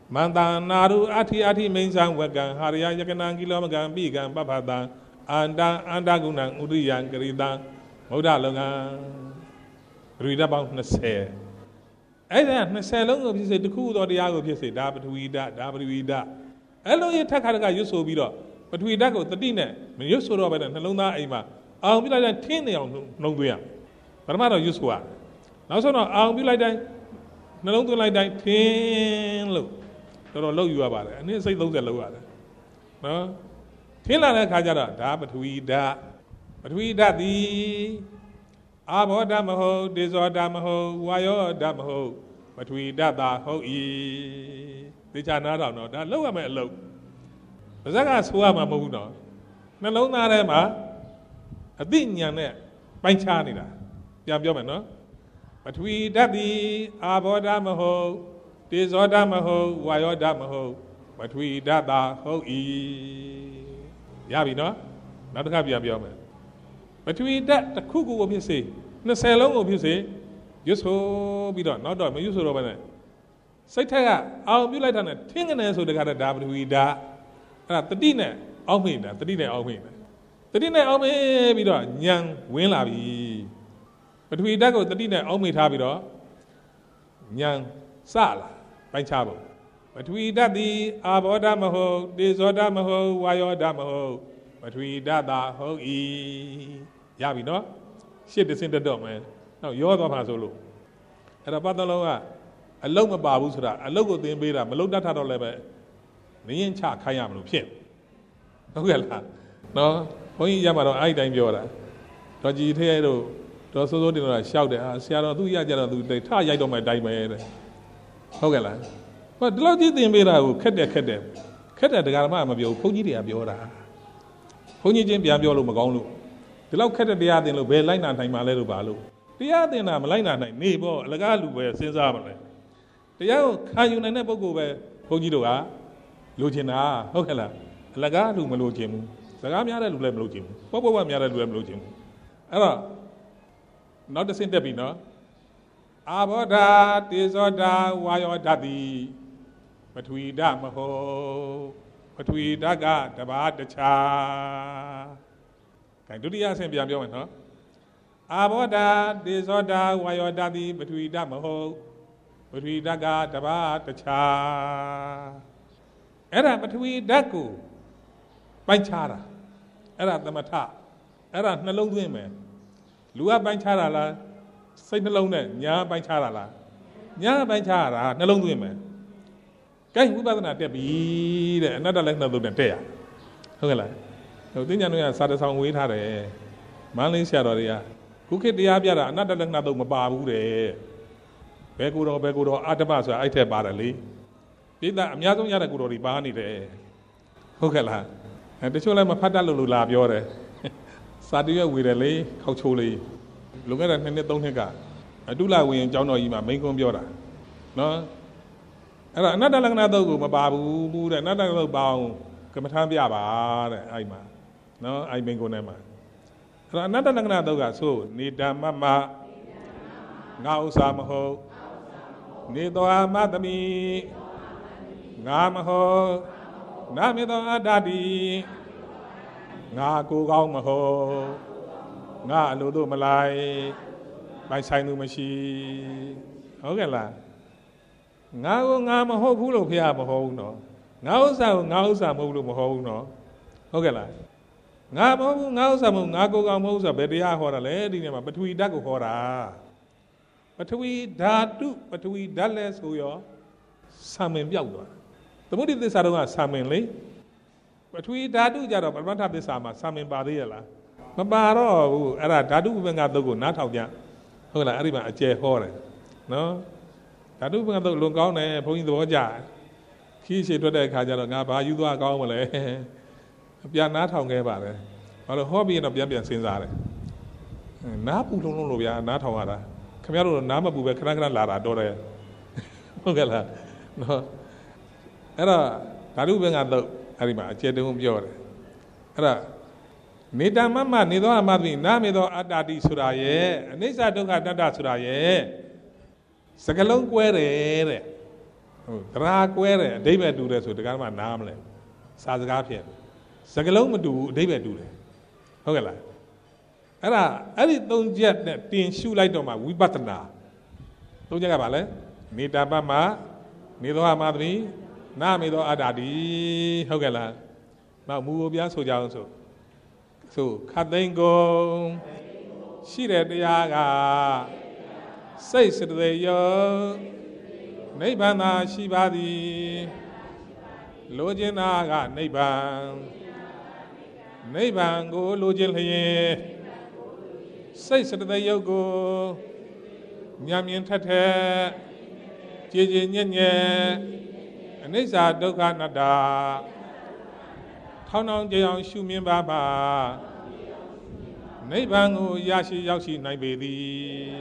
[SPEAKER 2] မန္တနာရုအထိအထိမိန်ဆံဝကံဟာရယယကနံကိလောမကံပိကံပပတံအန္တအန္တကုဏံဥရိယံကရိတံဗုဒ္ဓလုံကံပထဝီဓာတ်ပေါင်း၂၀အဲ့ဒါ၂၀လုံးကိုဖြစ်စေတစ်ခုသောတရားကိုဖြစ်စေဒါပထဝီဓာတ်ဒါပထဝီဓာတ်အဲ့လိုရထက်ခါတကရွတ်ဆိုပြီးတော့ပထဝီဓာတ်ကိုတတိနဲ့မရွတ်ဆိုတော့ဘဲနဲ့နှလုံးသားအိမ်မှာအောင်ပြလိုက်တဲ့ထင်းနေအောင်နှုံသွင်းရပထမတော့ရွတ်ဆိုရနောက်ဆုံးတော့အောင်ပြလိုက်တဲ့နှလုံးသွင်းလိုက်တိုင်းထင်းလို့တော်တော်လှုပ်ယူရပါတယ်အနည်းစိတ်၃၀လှုပ်ရတယ်နော်ထင်းလာတဲ့ခါကျတော့ဒါပထဝီဓာတ်ပထဝီဓာတ်သည်အာဘောဓာတ်မဟုတ်ဒေဇောဓာတ်မဟုတ်ဝါယောဓာတ်မဟုတ်ပထဝီဓာတ်သာဟုတ်၏သိချာနားတော်တော့ဒါလှုပ်ရမယ်အလုပ်ပါဇက်ကဆိုရမှာမဟုတ်ဘူးနော်နှလုံးသားထဲမှာအသိဉာဏ်နဲ့ပိုင်းခြားနေတာပြန်ပြောမယ်နော်ပထဝီဓာတ်သည်အာဘောဓာတ်မဟုတ်ဒေဇောဓာတ်မဟုတ်ဝါယောဓာတ်မဟုတ်ပထဝီဓာတ်သာဟုတ်၏ရပြီနော်နောက်တစ်ခါပြန်ပြောမယ်ပထဝီဓာတ်တစ်ခုခုကိုဖြစ်စေ၂၀လုံးကိုဖြစ်စေရွတ်ဆိုပြီးတော့နောက်တော့မရွတ်ဆိုတော့ဘဲနဲ့စိတ်ထက်ကအောင်ပြုလိုက်တာနဲ့ထင်းကနေဆိုတခါတည်းဒါပထဝီဓာတ်အဲ့ဒါတတိနဲ့အောက်မိနေတာတတိနဲ့အောက်မိနေတာတတိနဲ့အောက်မိပြီးတော့ဉာဏ်ဝင်လာပြီပထဝီဓာတ်ကိုတတိနဲ့အောက်မိထားပြီးတော့ဉာဏ်စလာပိုင်းခြားပုံပထဝီဓာတ်သည်အာဘောဓာတ်မဟုတ်ဒေဇောဓာတ်မဟုတ်ဝါယောဓာတ်မဟုတ်ပထဝီဓာတ်သာဟုတ်၏ရပြီနော်ရှစ်တစင်းတက်တော့မယ်နောက်ရောသွားမှာဆိုလို့အဲ့ဒါပတ်သက်လုံးကအလုတ်မပါဘူးဆိုတာအလုတ်ကိုသင်ပေးတာမလုတ်တတ်တာတော့လည်းပဲနင်းချခိုင်းရမလို့ဖြစ်ဟုတ်ကဲ့လားနော်ဘုန်းကြီးရမှာတော့အဲ့ဒီတိုင်းပြောတာတော်ကြည်ထဲတို့တော်စိုးစိုးတင်တော့ရှောက်တယ်ဟာဆရာတော်သူရကြတော့သူထရိုက်တော့မှတိုင်းပဲတဲ့ဟုတ်ကဲ့လားဟောဒီလောက်ကြီးသင်ပေးတာကိုခက်တယ်ခက်တယ်ခက်တယ်တရားဓမ္မမပြောဘူးဘုန်းကြီးတွေကပြောတာဘုန်းကြီးချင်းပြန်ပြောလို့မကောင်းလို့ဒီလောက်ခက်တဲ့တရားသင်လို့ဘယ်လိုက်နာနိုင်မှာလဲလို့ပါလို့တရားသင်တာမလိုက်နာနိုင်နေပေါ့အလကားလူပဲစဉ်းစားပါလေတရားကိုခံယူနိုင်တဲ့ပုဂ္ဂိုလ်ပဲဘုန်းကြီးတို့ကလိုချင်တာဟုတ်ကဲ့လားအလကားလူမလိုချင်ဘူးစကားများတဲ့လူလည်းမလိုချင်ဘူးပေါ့ပေါ့များတဲ့လူလည်းမလိုချင်ဘူးအဲ့တော့နောက်တစ်ဆင့်တက်ပြီနော်အာဘောဓာတေဇောဓာဝါယောဓာတိပထဝီဓာတ်မဟုတ်ပထဝီဓာတ်ကတပါးတခြားကဲဒုတိယအဆင့်ပြန်ပြောမယ်နော်အာဘောဓာတေဇောဓာဝါယောဓာတိပထဝီဓာတ်မဟုတ်ပထဝီဓာတ်ကတပါးတခြားအဲ့ဒါပထဝီဓာတ်ကိုပိုင်းခြားတာအဲ့ဒါသမထအဲ့ဒါနှလုံးသွင်းမယ်လူကပိုင်းခြားတာလားစိတ်နှလုံးနဲ့ညာပိုင်းခြားတာလားညာပိုင်းခြားတာနှလုံးသွင်းမယ်ကဲဝိပဿနာတက်ပြီတဲ့အနတ္တလည်းနှလုံးနဲ့တက်ရဟုတ်ကဲ့လားဟိုသိညာတို့ကစာတဆောင်ဝေးထားတယ်မန်းလေးဆရာတော်တွေကခုခေတ်တရားပြတာအနတ္တလည်းနှလုံးမပါဘူးတဲ့ဘယ်ကိုတော့ဘယ်ကိုတော့အာတမဆိုတာအဲ့ထက်ပါတယ်လေပိဋကအများဆုံးရတဲ့ကိုတော်တွေပါနေတယ်ဟုတ်ကဲ့လားအဲတချို့လည်းမဖတ်တတ်လို့လို့လာပြောတယ်စာတရွက်ဝေတယ်လေခောက်ချိုးလေးလွန်ခဲ့တဲ့နှစ်နှစ်သုံးနှစ်ကအတုလဝင်းကျောင်းတော်ကြီးမှာမိန့်ခွန်းပြောတာနော်အဲ့ဒါအနတ္တလက္ခဏာသုတ်ကိုမပါဘူးတဲ့အနတ္တလက္ခဏာသုတ်ပါအောင်ကမ္မထမ်းပြပါတဲ့အဲ့မှာနော်အဲ့မိန့်ခွန်းထဲမှာအဲ့ဒါအနတ္တလက္ခဏာသုတ်ကဆိုနေတ္တမမငါဥစ္စာမဟုတ်နေသောအမတမိငါမဟုတ်နာမေသောအတ္တတိငါကိုကောင်းမဟုတ်ငါအလိုတို့မလိုက်ပိုင်ဆိုင်သူမရှိဟုတ်ကဲ့လားငါကိုငါမဟုတ်ဘူးလို့ဖះမဟုတ်ဘူးနော်ငါဥစ္စာကိုငါဥစ္စာမဟုတ်လို့မဟုတ်ဘူးနော်ဟုတ်ကဲ့လားငါမဟုတ်ဘူးငါဥစ္စာမဟုတ်ငါကိုကောင်းမဟုတ်ဆိုဘယ်တရားဟောတာလဲဒီနေ့မှာပထဝီဓာတ်ကိုဟောတာပထဝီဓာတုပထဝီဓာတ်လဲဆိုရောစာမင်ပြောက်သွားသမုဒိသစ္စာတော့ကစာမင်လေပထဝီဓာတုကြတော့ပရမတ္ထသစ္စာမှာစာမင်ပါသေးရလားမပါတော့ဘူးအဲ့ဒါဓာတုဥပ္ပငါသုတ်ကိုနားထောင်ကြဟုတ်လားအဲ့ဒီမှာအကျယ်ဟောတယ်နော်ဓာတုဥပ္ပငါသုတ်လွန်ကောင်းတယ်ဘုန်းကြီးသဘောကျခီးရှည်တွက်တဲ့အခါကျတော့ငါဘာယူသွားကောင်းမလဲပြန်နားထောင်ခဲ့ပါတယ်ဘာလို့ဟောပြီးရင်တော့ပြန်ပြန်စဉ်းစားတယ်နားပူလုံးလုံးလို့ဗျာနားထောင်ရတာခင်ဗျားတို့နားမပူပဲခဏခဏလာတာတော့တယ်ဟုတ်ကဲ့လားနော်အဲ့တော့ဓာတုဥပ္ပငါသုတ်အဲ့ဒီမှာအကျယ်တုံးပြောတယ်အဲ့ဒါနေတ္တမမနေသောအမသိနာမေသောအတ္တတိဆိုတာရဲ့အနိစ္စဒုက္ခတတ္တဆိုတာရဲ့စကလုံးကွဲတယ်တဲ့တရားကွဲတယ်အဓိပ္ပာယ်တူတယ်ဆိုတကားမှနားမလဲစာစကားဖြစ်စကလုံးမတူဘူးအဓိပ္ပာယ်တူတယ်ဟုတ်ကဲ့လားအဲ့ဒါအဲ့ဒီသုံးချက်နဲ့တင်ရှုလိုက်တော့မှဝိပဿနာသုံးချက်ကဘာလဲနေတပတ်မှာနေသောအမသတိနာမေသောအတ္တတိဟုတ်ကဲ့လားနောက်မူကိုပြဆိုကြအောင်ဆိုဆိုခတ်သိမ်းကုန်ရှိတဲ့တရားကစိတ်စတဲ့ယောနိဗ္ဗာန်သာရှိပါသည်လိုချင်တာကနိဗ္ဗာန်နိဗ္ဗာန်ကိုလိုချင်လျင်စိတ်စတဲ့ယုတ်ကိုဉာဏ်မြင်ထက်ထက်ကြည်ကြည်ညက်ညက်အနိစ္စဒုက္ခအနတ္တထောင်းထောင်းကြအောင်ရှုမြင်ပါပါနိဗ္ဗာန်ကိုရရှိရောက်ရှိနိုင်ပေသည်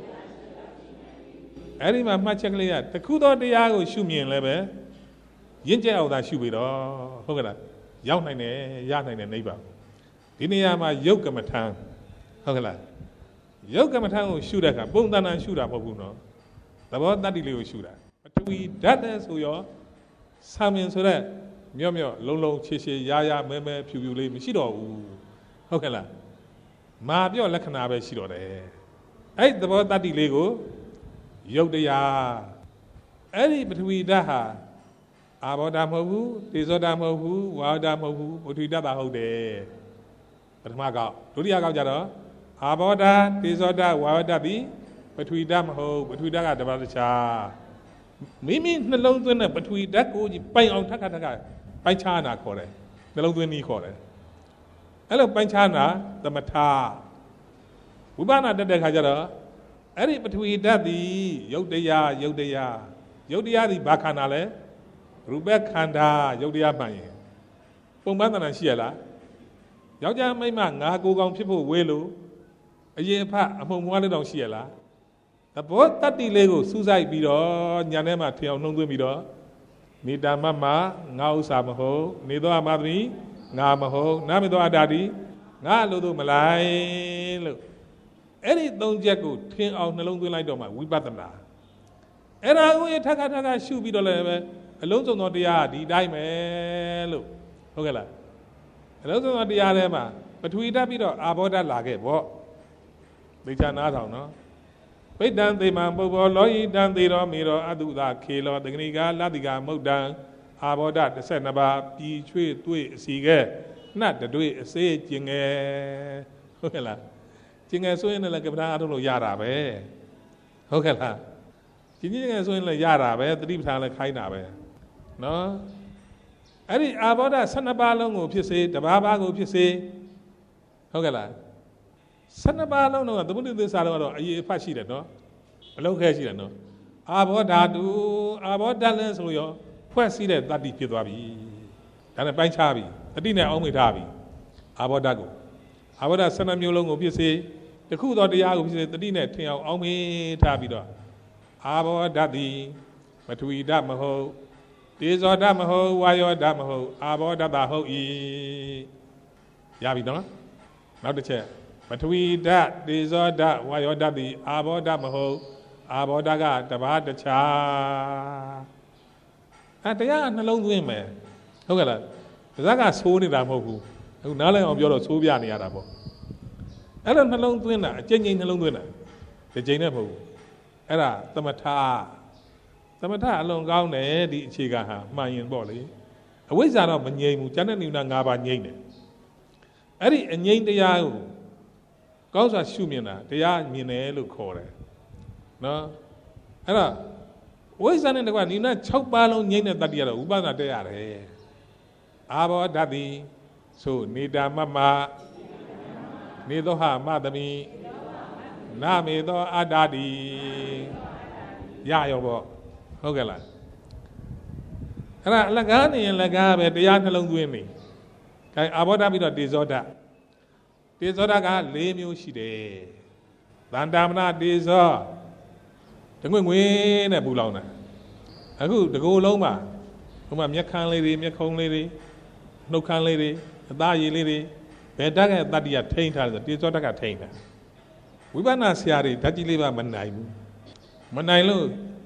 [SPEAKER 2] အဲ့ဒီမှာမှတ်ချက်ကလေးကတခုသောတရားကိုရှုမြင်လည်းပဲရင့်ကျက်အောင်သာရှုပြီးတော့ဟုတ်ကဲ့လားရောက်နိုင်တယ်ရနိုင်တယ်နိဗ္ဗာန်ဒီနေရာမှာယုတ်ကမ္မထံဟုတ်ကဲ့လားယုတ်ကမ္မထံကိုရှုတဲ့အခါပုံသဏ္ဍာန်ရှုတာမဟုတ်ဘူးနော်သဘောတတ္တိလေးကိုရှုတာပထဝီဓာတ်နဲ့ဆိုရောဆာမင်ဆိုတဲ့မြော့မြော့လုံးလုံးချေချေရာရာမဲမဲဖြူဖြူလေးမရှိတော့ဘူးဟုတ်ကဲ့လားမာပြော့လက္ခဏာပဲရှိတော့တယ်အဲ့သဘောတတ္တိလေးကိုယုတ်တရားအဲ့ဒီပထဝီဓာတ်ဟာအာဘောဓာမဟုတ်ဘူးတေဇောဓာမဟုတ်ဘူးဝါဒာမဟုတ်ဘူးပထဝီဓာတ်သာဟုတ်တယ်ပထမကောက်ဒုတိယကောက်ကြတော့အာဘောဓာတေဇောဓာဝါဒာသည်ပထဝီဓာတ်မဟုတ်ပထဝီဓာတ်ကတပါးတခြားမိမိနှလုံးသွင်းတဲ့ပထဝီဓာတ်ကိုပိုင်အောင်ထက်ခါထက်ခါပိုင်ချာနာခေါ်တယ်နှလုံးသွင်းနည်းခေါ်တယ်အဲ့လိုပိုင်ချာနာသမထဝိပဿနာတက်တဲ့ခါကျတော့အဲ့ဒီပထဝီဓာတ်သည်ယုတ်တရားယုတ်တရားယုတ်တရားသည်ဘာခန္ဓာလဲရူပခန္ဓာယုတ်တရားမှန်ရင်ပုံမှန်တဏ္ဍာရှိရလားယောက်ျားမိန်းမငါကိုယ်ကောင်ဖြစ်ဖို့ဝေးလို့အရင်အဖအမှုံမွားလေးတောင်ရှိရလားသဘောတတ္တိလေးကိုစူးစိုက်ပြီးတော့ညာထဲမှာထင်အောင်နှုံးသွင်းပြီးတော့နေတမမငါဥစ္စာမဟုတ်နေသောအမသတိငါမဟုတ်နာမေသောအတ္တတိငါလို့တော့မလိုက်လို့အဲ့ဒီသုံးချက်ကိုထင်အောင်နှလုံးသွင်းလိုက်တော့မှဝိပဿနာအဲ့ဒါကိုထက်ခါထက်ခါရှုပြီးတော့လည်းပဲအလုံးစုံသောတရားဒီတိုင်းပဲလို့ဟုတ်ကဲ့လားအလုံးစုံသောတရားထဲမှာပထဝီဓာတ်ပြီးတော့အာဘောဓာတ်လာခဲ့ပေါ့သိချာနားထောင်နော်ပိဋ္ဌံသေမံပုဗ္ဗောလောဟိတံသေရောမေရောအတုသာခေလောတဂနိကာလတ္တိကာမုတ်တံအာဘောဓတစ်ဆက်နှစ်ပါးပြည်ချွေတွေ့အစီကဲနှတ်တွေ့အစေးကျင်ငယ်ဟုတ်ကဲ့လားကျင်ငယ်ဆိုရင်လည်းကပ္ပဏအားထုတ်လို့ရတာပဲဟုတ်ကဲ့လားကျင်ကျင်ငယ်ဆိုရင်လည်းရတာပဲသတိပဋ္ဌာန်လည်းခိုင်းတာပဲနော်အဲ့ဒီအာဘောဓဆယ်နှစ်ပါးလုံးကိုဖြစ်စေတပါးပါးကိုဖြစ်စေဟုတ်ကဲ့လားဆယ်နှစ်ပါးလုံးတော့သမုဒိသစ္စာတော့အရေးအဖတ်ရှိတယ်နော်အလုံးခဲရှိတယ်နော်အာဘောဓာတုအာဘောဓာလဲဆိုရောဖွဲ့စည်းတဲ့တတ္တိဖြစ်သွားပြီဒါနဲ့ပိုင်းခြားပြီတတိနဲ့အောင်းမိထားပြီအာဘောဓာကိုအာဘောဓာဆယ်နှစ်မျိုးလုံးကိုဖြစ်စေတခုသောတရားကိုဖြစ်စေတတိနဲ့ထင်အောင်အောင်းမိထားပြီးတော့အာဘောဓာတိပထဝီဓာတ်မဟုတ်တေဇောဓာတ်မဟုတ်ဝါယောဓာတ်မဟုတ်အာဘောဓာတ်ဟုတ်၏ရပြီနော်နောက်တစ်ချက်ပထဝီဓာတ်တေဇောဓာတ်ဝါယောဓာတ်သည်အာဘောဓာတ်မဟုတ်အာဘောဓာတ်ကတပါးတခြားအဲတရားနှလုံးသွင်းမယ်ဟုတ်ကဲ့လားဒါကဆိုးနေတာမဟုတ်ဘူးအခုနားလည်အောင်ပြောတော့ဆိုးပြနေရတာပေါ့အဲ့လိုနှလုံးသွင်းတာအကျဉ်းချင်းနှလုံးသွင်းတာဒီချိန်နဲ့မဟုတ်ဘူးအဲ့ဒါသမထသမထအလွန်ကောင်းတယ်ဒီအခြေခံဟာမှန်ရင်ပေါ့လေအဝိဇ္ဇာတော့မငြိမ်ဘူးဉာဏ်နဲ့နိဗ္ဗာန်၅ပါးငြိမ်တယ်အဲ့ဒီအငြိမ်တရားကိုကောင်းစွာရှုမြင်တာတရားမြင်တယ်လို့ခေါ်တယ်နော်အဲ့တော့ဝိဇ္ဇာနဲ့တကွာနိဗ္ဗာန်၆ပါးလုံးငြိမ်တဲ့တတ္တိကတော့ဥပဒနာတက်ရတယ်အာဘောဓာတ်တိဆိုနေတာမမနေသောဟမသမိနာမေသောအတ္တတိရရောပေါ့ဟုတ်ကဲ့လားအဲ့ဒါအလကားနေရင်လကားပဲတရားနှလုံးသွင်းနေခိုင်အာဘောဓာတ်ပြီးတော့တေဇောဓာတ်တေဇောဓာတ်က၄မျိုးရှိတယ်သန္တာမနာတေဇောတငွေ့ငွေနဲ့ပူလောင်တာအခုတကူလုံးမှာဟိုမှာမျက်ခမ်းလေးတွေမျက်ခုံးလေးတွေနှုတ်ခမ်းလေးတွေအသားရည်လေးတွေဘယ်ဓာတ်ရဲ့တတ္တိကထိန်းထားတယ်ဆိုတေဇောဓာတ်ကထိန်းတာဝိပဿနာဆရာတွေဓာတ်ကြီးလေးပါမနိုင်ဘူးမနိုင်လို့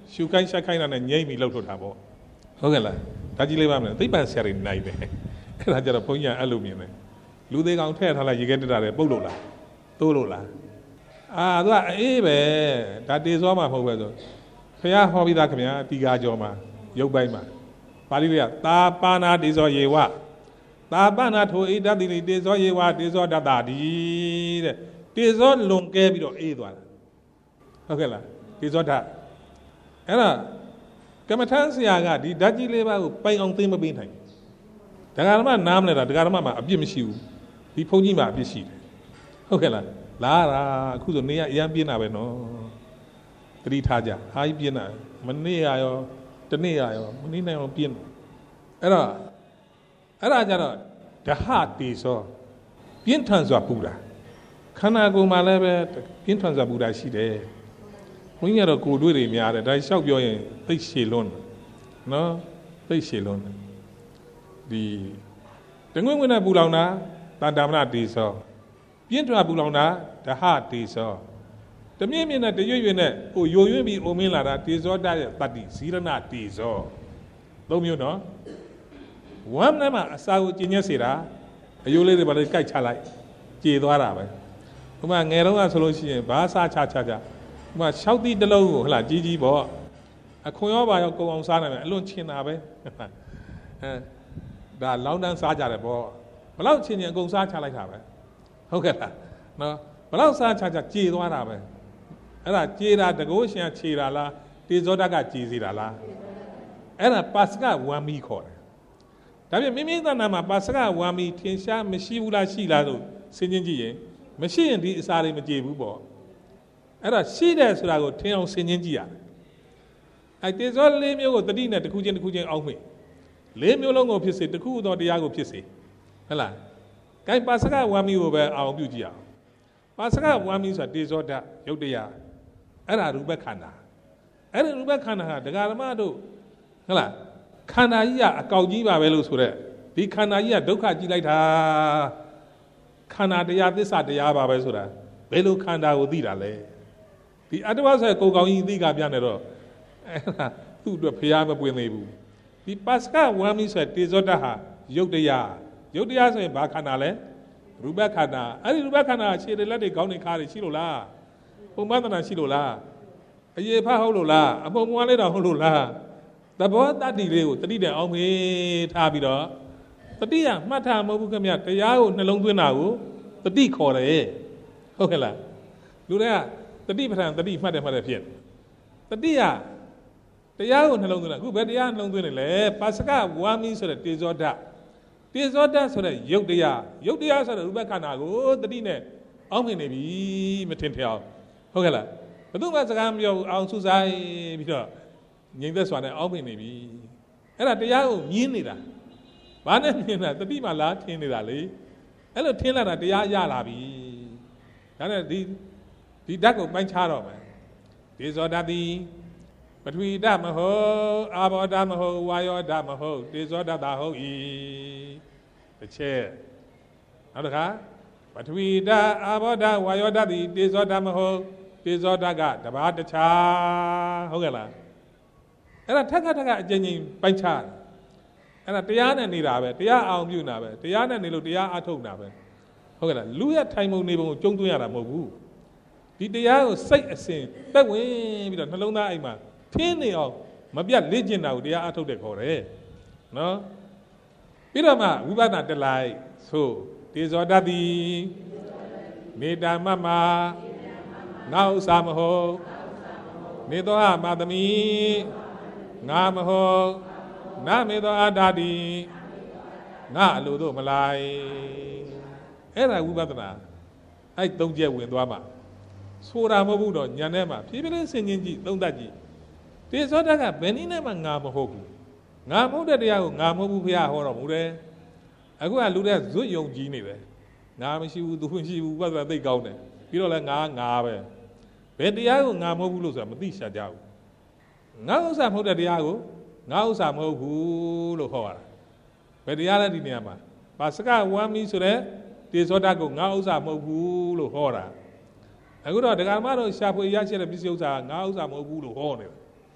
[SPEAKER 2] ရှုခိုင်းရှက်ခိုင်းတာနဲ့ငြိမ့်ပြီးလှုပ်ထုတ်တာပေါ့ဟုတ်ကဲ့လားဒါကြည့်လိုက်ပါမယ်သိပ္ပံဆရာတွေနိုင်တယ်အဲ့ဒါကြတော့ဘုန်းကြီးကအဲ့လိုမြင်တယ်လူသေးကောင်ထည့်ထားလိုက်ရေခဲတက်တာလေပုတ်လို့လားတိုးလို့လားအာသူကအေးပဲဒါတေစောမှာမဟုတ်ပဲဆိုဖះဟောပြီးသားခင်ဗျာတီကာကျော်မှာရုပ်ပိုင်းမှာပါဠိတွေကသာပါဏာတေစောယေဝသာပနာထိုဣဒတိနိတေဇောယေဝတေဇောတတတိတဲ့တေဇောလွန်ကဲပြီးတော့အေးသွားတာဟုတ်ကဲ့လားတေဇောဓာတ်အဲ့ဒါကမ္မထမ်းဆရာကဒီဓာတ်ကြီးလေးပါးကိုပိုင်အောင်သိမပေးနိုင်ဒကာဓမ္မနားမလဲတာဒကာဓမ္မမှာအပြစ်မရှိဘူးဒီဘုန်းကြီးမှာအပြစ်ရှိတယ်ဟုတ်ကဲ့လားလာတာအခုဆိုနေရအရန်ပြင်းတာပဲနော်တတိထားကြအားကြီးပြင်းတာမနေ့ရရောတနေ့ရရောမနေ့နိုင်အောင်ပြင်းအဲ့တော့အဲ့ဒါကြတော့ဓဟတေဇောပြင်းထန်စွာပူတာခန္ဓာကိုယ်မှာလည်းပဲပြင်းထန်စွာပူတာရှိတယ်ဘုန်းကြီးကတော့ကိုယ်တွေ့တွေများတယ်ဒါလျှောက်ပြောရင်သိရှည်လွန်းနော်သိရှည်လွန်းဒီတငွေ့ငွေ့နဲ့ပူလောင်တာတန်တာမနတေဇောပြင်းထန်ပူလောင်တာဓဟတေဇောတမြင့်မြင့်နဲ့တရွေ့ရွေ့နဲ့ဟိုယိုယွင်းပြီးအိုမင်းလာတာတေဇောတရဲ့တတ္တိဇီရဏတေဇောသုံးမျိုးနော်ဝမ်းနဲ့မှအစာကိုကျဉ်ညက်စေတာအယိုးလေးတွေဘာလို့ကြိုက်ချလိုက်ကြေသွားတာပဲဥပမာငယ်တော့ကဆိုလို့ရှိရင်ဘာစားချချချဥပမာရှောက်သီးတစ်လုံးကိုဟလာကြီးကြီးပေါ့အခွန်ရောပါရောကုံအောင်စားနိုင်မယ်အလွန်ချင်တာပဲအဲဒါလောင်းတန်းစားကြတယ်ပေါ့ဘလောက်ချင်ချင်အကုန်စားချလိုက်တာပဲဟုတ်ကဲ့လားနော်ဘလောက်စားချချကြေသွားတာပဲအဲ့ဒါကြေတာတကိုးရှင်ခြေတာလားတေဇောဓာတ်ကကြေစီတာလားအဲ့ဒါပါစကဝမ်မီခေါ်တယ်ဒါပြင်မိမိသဏ္ဍာန်မှာပါစကဝါမီထင်ရှားမရှိဘူးလားရှိလားလို့စဉ်းကျင်ကြည့်ရင်မရှိရင်ဒီအစာတွေမကြေဘူးပေါ့အဲ့ဒါရှိတယ်ဆိုတာကိုထင်အောင်စဉ်းကျင်ကြည့်ရတယ်အဲ့တေဇောလေးမျိုးကိုတတိနဲ့တစ်ခုချင်းတစ်ခုချင်းအောက်မေ့လေးမျိုးလုံးကိုဖြစ်စေတစ်ခုသောတရားကိုဖြစ်စေဟုတ်လားဂိုင်းပါစကဝါမီကိုပဲအောင်ပြုကြည့်အောင်ပါစကဝါမီဆိုတာတေဇောဓာတ်ရုပ်တရားအဲ့ဒါရူပခန္ဓာအဲ့ဒီရူပခန္ဓာဟာဒကာဓမ္မတို့ဟုတ်လားခန္ဓာကြီးကအကောက်ကြီးပါပဲလို့ဆိုတဲ့ဒီခန္ဓာကြီးကဒုက္ခကြည့်လိုက်တာခန္ဓာတရားသစ္စာတရားပါပဲဆိုတာဘယ်လိုခန္ဓာကိုသိတာလဲဒီအတ္တဝဆိုကိုယ်ကောင်းကြီးသိကပြနေတော့အဲ့ဒါသူ့အတွက်ဖျားမပွင့်သေးဘူးဒီပါစကဝမ်မီဆိုတဲ့တေဇောဓာတ်ဟာယုတ်တရားယုတ်တရားဆိုရင်ဘာခန္ဓာလဲရူပခန္ဓာအဲ့ဒီရူပခန္ဓာခြေတွေလက်တွေခေါင်းတွေခါတွေရှိလို့လားပုံမှန်တဏ္ဍာရှိလို့လားအယေဖဟုတ်လို့လားအပုံမွားလေးတော့ဟုတ်လို့လားသဘောတတ္တိလေးကိုတတိတဲ့အောင်မေးထားပြီးတော့တတိယမှတ်ထားမဟုတ်ဘူးခင်ဗျတရားကိုနှလုံးသွင်းတာကိုတတိခေါ်တယ်ဟုတ်ကဲ့လားလူတွေကတတိပဋ္ဌာန်တတိမှတ်တယ်မှတ်တယ်ဖြစ်တတိယတရားကိုနှလုံးသွင်းတာအခုဘယ်တရားနှလုံးသွင်းနေလဲပါစကဝါမီဆိုတဲ့တေဇောဓာတ်တေဇောဓာတ်ဆိုတဲ့ယုတ်တရားယုတ်တရားဆိုတဲ့ရူပခန္ဓာကိုတတိနဲ့အောင်းမြင်နေပြီမထင်ထအောင်ဟုတ်ကဲ့လားဘယ်သူမှစကားမပြောဘူးအောင်စုဆိုင်ပြီးတော့ငြိမ်သက်စွာနဲ့အောက်မြင်နေပြီအဲ့ဒါတရားကိုမြင်နေတာဘာနဲ့မြင်တာတတိမှလားထင်နေတာလေအဲ့လိုထင်လာတာတရားရလာပြီဒါနဲ့ဒီဒီဓာတ်ကိုပိုင်းခြားတော့မယ်ဒေဇောဓာတ်သည်ပထဝီဓာတ်မဟုတ်အာဘောဓာတ်မဟုတ်ဝါယောဓာတ်မဟုတ်ဒေဇောဓာတ်သာဟုတ်၏တစ်ချက်နောက်တစ်ခါပထဝီဓာတ်အာဘောဓာတ်ဝါယောဓာတ်သည်ဒေဇောဓာတ်မဟုတ်ဒေဇောဓာတ်ကတပါးတခြားဟုတ်ကဲ့လားအဲ့ဒါထက်ခါထက်ခါအကျဉ်းချင်းပိုင်းခြားအဲ့ဒါတရားနဲ့နေတာပဲတရားအောင်ပြုနေတာပဲတရားနဲ့နေလို့တရားအထုတ်နေတာပဲဟုတ်ကဲ့လားလူရထိုင်ပုံနေပုံကိုကျုံသွင်းရတာမဟုတ်ဘူးဒီတရားကိုစိတ်အစဉ်သက်ဝင်ပြီးတော့နှလုံးသားအိမ်မှာထင်းနေအောင်မပြတ်လေ့ကျင့်တာကိုတရားအထုတ်တဲ့ခေါ်တယ်နော်ပြီးတော့မှဝိပဿနာတက်လိုက်ဆိုတေဇောဓာတ်သည်မေတ္တာမမငါဥစ္စာမဟုတ်နေသောအမသမီငါမဟုတ်နာမေသောအတ္တတိငါအလိုတို့မလိုက်အဲ့ဒါဝိပဿနာအဲ့သုံးချက်ဝင်သွားမှာဆိုတာမဟုတ်ဘူးတော့ညာထဲမှာဖြည်းဖြည်းလေးဆင်ခြင်ကြည့်သုံးသပ်ကြည့်တေဇောဓာတ်ကဘယ်နည်းနဲ့မှငါမဟုတ်ဘူးငါမဟုတ်တဲ့တရားကိုငါမဟုတ်ဘူးဘုရားဟောတော်မူတယ်အခုကလူတွေဇွတ်ယုံကြည်နေတယ်ငါမရှိဘူးသူမရှိဘူးဝိပဿနာသိကောင်းတယ်ပြီးတော့လည်းငါငါပဲဘယ်တရားကိုငါမဟုတ်ဘူးလို့ဆိုတာမသိရှာကြဘူးငါဥစ္စာမဟုတ်တဲ့တရားကိုငါဥစ္စာမဟုတ်ဘူးလို့ဟောရတာဘယ်တရားလဲဒီနေရာမှာပါစကဝမ်မီဆိုတဲ့တေဇောဓာတ်ကိုငါဥစ္စာမဟုတ်ဘူးလို့ဟောတာအခုတော့ဒကာမတို့ရှာဖွေရရှိတဲ့ပစ္စည်းဥစ္စာငါဥစ္စာမဟုတ်ဘူးလို့ဟောနေတယ်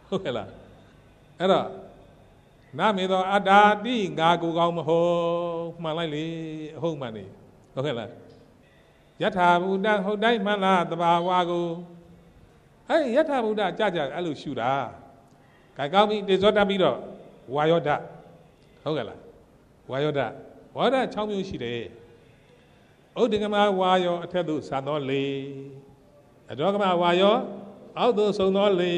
[SPEAKER 2] ဟုတ်ကဲ့လားအဲ့တော့နာမေသောအတ္တာတိငါကိုကောင်းမဟုတ်မှန်လိုက်လေအဟုတ်မှန်နေဟုတ်ကဲ့လားယထာဘုဒ္ဓဟုတ်တိုင်းမှန်လားတဘာဝကိုဟဲ့ယထာဘုဒ္ဓကြကြအဲ့လိုရှုတာကဲကောင်းပြီတေဇောတတ်ပြီးတော့ဝါယောဓဟုတ်ကဲ့လားဝါယောဓဝါယောဓ၆မျိုးရှိတယ်ဥဒ္ဒကမဝါယောအထက်သို့ဆံသောလေအဒေါကမဝါယောအောက်သို့ဆုံသောလေ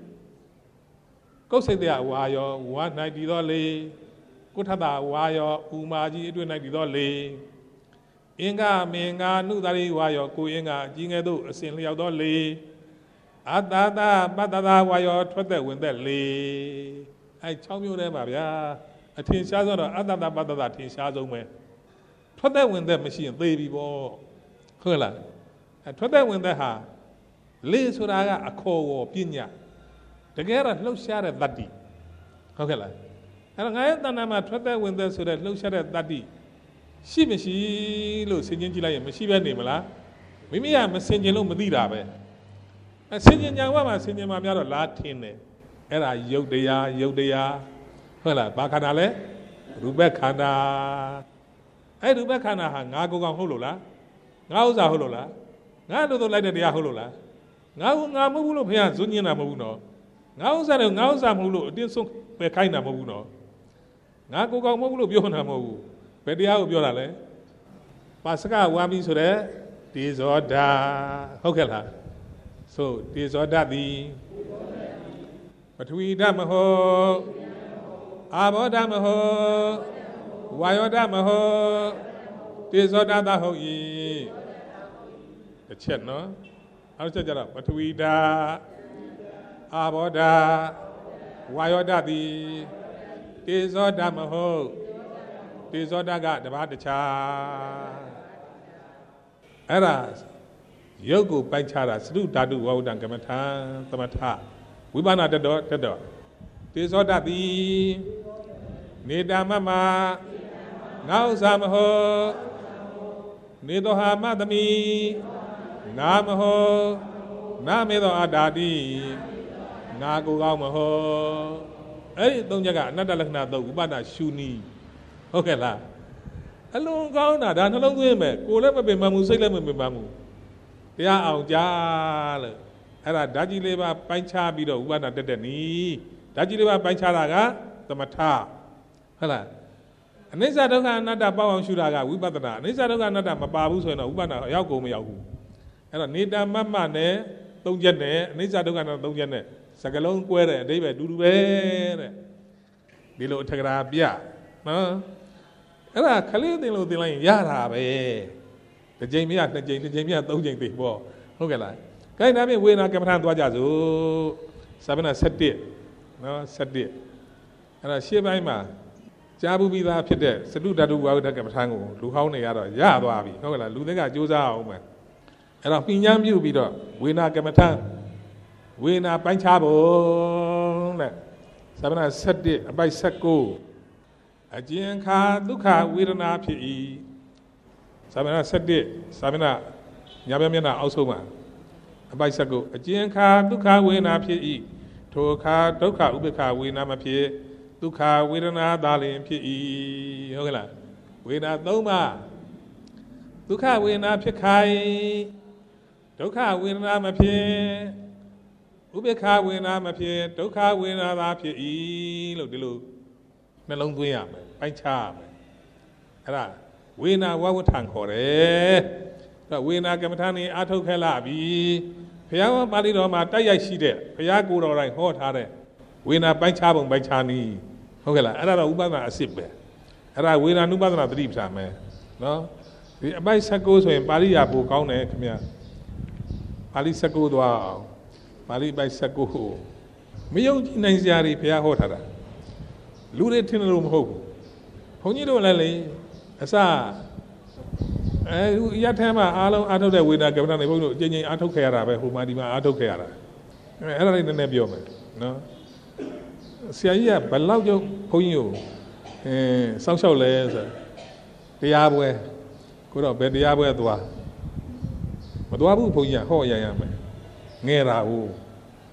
[SPEAKER 2] ကုတ်စိတ်တဝါယောဝါ၌တည်သောလေကုဋ္ဌတဝါယောဥမာကြီးအတွင်း၌တည်သောလေအင်္ဂမင်္ဂနုသာရိဝါယောကိုအင်္ဂအကြီးငယ်သို့အစဉ်လျောက်သောလေအတ္တတပတ္တတဝါယောထွက်သက်ဝင်သက်လေအဲ၆မျိုးတည်းပါဗျာအထင်ရှားဆုံးတော့အတ္တတပတ္တတထင်ရှားဆုံးပဲထွက်သက်ဝင်သက်မရှိရင်သေပြီပေါ့ဟုတ်လားအဲထွက်သက်ဝင်သက်ဟာလေဆိုတာကအခေါ်ဝေါ်ပညာတကယ်တော့လှုပ်ရှားတဲ့တတ္တိဟုတ်ကဲ့လားအဲ့တော့ငါရဲ့တဏ္ဍာမှာထွက်သက်ဝင်သက်ဆိုတဲ့လှုပ်ရှားတဲ့တတ္တိရှိမရှိလို့ဆင်ခြင်ကြည့်လိုက်ရင်မရှိပဲနေမလားမိမိကမဆင်ခြင်လို့မသိတာပဲအဆင်ခြင်ညာဘမှာဆင်ခြင်မှာများတော့လားထင်းတယ်အဲ့ဒါယုတ်တရားယုတ်တရားဟုတ်လားဘာခန္ဓာလဲရူပခန္ဓာအဲ့ရူပခန္ဓာဟာငါကိုယ်ကောင်ဟုတ်လို့လားငါဥစ္စာဟုတ်လို့လားငါတို့တို့လိုက်တဲ့တရားဟုတ်လို့လားငါကငါမဟုတ်ဘူးလို့ဘုရားဇွညင်တာမဟုတ်ဘူးနော်ငါဥစ္စာတွေငါဥစ္စာမဟုတ်လို့အတင်းဆုံးပဲခိုင်းတာမဟုတ်ဘူးနော်ငါကိုယ်ကောင်မဟုတ်ဘူးလို့ပြောတာမဟုတ်ဘူးဘယ်တရားကိုပြောတာလဲပါစကဝါမီဆိုတဲ့တေဇောဓာဟုတ်ကဲ့လားဆိုတေဇောဓာသည်ပထဝီဓာမဟုတ်အာဘောဓာမဟုတ်ဝါယောဓာမဟုတ်တေဇောဓာသာဟုတ်၏တစ်ချက်နော်နောက်ချက်ကြတော့ပထဝီဓာအာဘောဓာဝါယောဓာသည်တေဇောဓာမဟုတ်တေဇောဓာကတပါးတခြားအဲ့ဒါရုပ်ကိုပိုက်ခြားတာသတုဓာတုဝဝတံကမ္မထာသမထဝိပဿနာတက်တော့တက်တော့တေဇောဓာသည်နေတာမမငါဥစ္စာမဟုတ်နေသောဟာမသမိငါမဟုတ်နာမေသောအတ္တာတိငါကိုကောင်းမဟုတ်အဲ့ဒီသုံးချက်ကအနတ္တလက္ခဏာသုံးဥပဒရှုနီးဟုတ်ကဲ့လားအလုံးကောင်းတာဒါနှလုံးသွင်းမယ်ကိုယ်လည်းမပင်ပန်းဘူးစိတ်လည်းမပင်ပန်းဘူးတရားအောင်ကြားလို့အဲ့ဒါဓာတ်ကြီးလေးပါပိုင်းခြားပြီးတော့ဥပဒနာတက်တဲ့နီးဓာတ်ကြီးလေးပါပိုင်းခြားတာကသမထဟုတ်လားအနိစ္စဒုက္ခအနတ္တပေါအောင်ရှုတာကဝိပဿနာအနိစ္စဒုက္ခအနတ္တမပါဘူးဆိုရင်တော့ဥပဒနာရောက်ကုန်မရောက်ဘူးအဲ့တော့နေတာမတ်မနဲ့သုံးချက်နဲ့အနိစ္စဒုက္ခအနတ္တသုံးချက်နဲ့စကလုံးကွဲတဲ့အဓိပ္ပာယ်တူတူပဲတဲ့ဒီလိုအထက်ကရာပြနော်အဲ့ဒါခလေးတင်လို့တင်လိုက်ရင်ရတာပဲတစ်ချိန်မရနှစ်ချိန်တစ်ချိန်မရသုံးချိန်သိပေါ့ဟုတ်ကဲ့လားခိုင်းဒါဖြင့်ဝေဒနာကမ္မထာသွားကြစို့စာမျက်နှာ၁၁နော်၁၁အဲ့ဒါရှေ့ပိုင်းမှာကြားဘူးပြီးသားဖြစ်တဲ့သတုဓာတုဝါဝတ္တကမ္မထာကိုလူဟောင်းတွေကတော့ရသွားပြီဟုတ်ကဲ့လားလူတွေကကြိုးစားအောင်မယ်အဲ့တော့ပညာပြုပြီးတော့ဝေဒနာကမ္မထာဝေဒနာပိုင်းခြားပုံတဲ့စာမျက်နှာ၁၁အပိုက်၁၉အကျဉ်ခါဒုက္ခဝေဒနာဖြစ်၏စာမျက်နှာ၁၁စာမျက်နှာညာဘက်မျက်နှာအောက်ဆုံးမှာအပိုက်၁၉အကျဉ်ခါဒုက္ခဝေဒနာဖြစ်၏ထိုအခါဒုက္ခဥပ္ပခဝေဒနာမဖြစ်ဒုက္ခဝေဒနာသာလျှင်ဖြစ်၏ဟုတ်ကဲ့လားဝေဒနာ၃ပါးဒုက္ခဝေဒနာဖြစ်ခိုင်ဒုက္ခဝေဒနာမဖြစ်ဥပ္ပခဝေဒနာမဖြစ်ဒုက္ခဝေဒနာသာဖြစ်၏လို့ဒီလိုနှလုံးသွင်းရမယ်ပိုင်းခြားရမယ်အဲ့ဒါဝေဒနာဝဝဋ္ဌံခေါ်တယ်အဲ့ဝေဒနာကမ္မထာနေအာထုတ်ခဲ့လာပြီဘုရားပါဠိတော်မှာတိုက်ရိုက်ရှိတဲ့ဘုရားကိုယ်တော်တိုင်းဟောထားတဲ့ဝေဒနာပိုင်းခြားပုံပိုင်းခြားနည်းဟုတ်ကဲ့လားအဲ့ဒါတော့ဥပဒနာအစစ်ပဲအဲ့ဒါဝေဒနာနုပဒနာသတိပ္ပံမယ်နော်ဒီအပိုင်း၁၉ဆိုရင်ပါဠိရာပိုကောင်းတယ်ခင်ဗျာပါဠိ၁၉သွားအောင်ပါဠိပိုင်း၁၉မယုံကြည်နိုင်စရာတွေဘုရားဟောထားတာလူတွေထင်လို့မဟုတ်ဘူးဘုန်းကြီးတို့လည်းလေအစအဲရထဲမှာအားလုံးအားထုတ်တဲ့ဝေဒနာကမ္မထာနေဘုန်းကြီးတို့အကျဉ်းချင်းအားထုတ်ခဲ့ရတာပဲဟိုမှာဒီမှာအားထုတ်ခဲ့ရတာအဲအဲ့ဒါလေးနည်းနည်းပြောမယ်နော်ဆရာကြီးကဘယ်လောက်ကျုပ်ဘုန်းကြီးကိုအဲစောင့်ရှောက်လဲဆိုတရားပွဲကိုတော့ဘယ်တရားပွဲသွားမသွားဘူးဘုန်းကြီးကဟောရရမယ်ငဲတာဟုတ်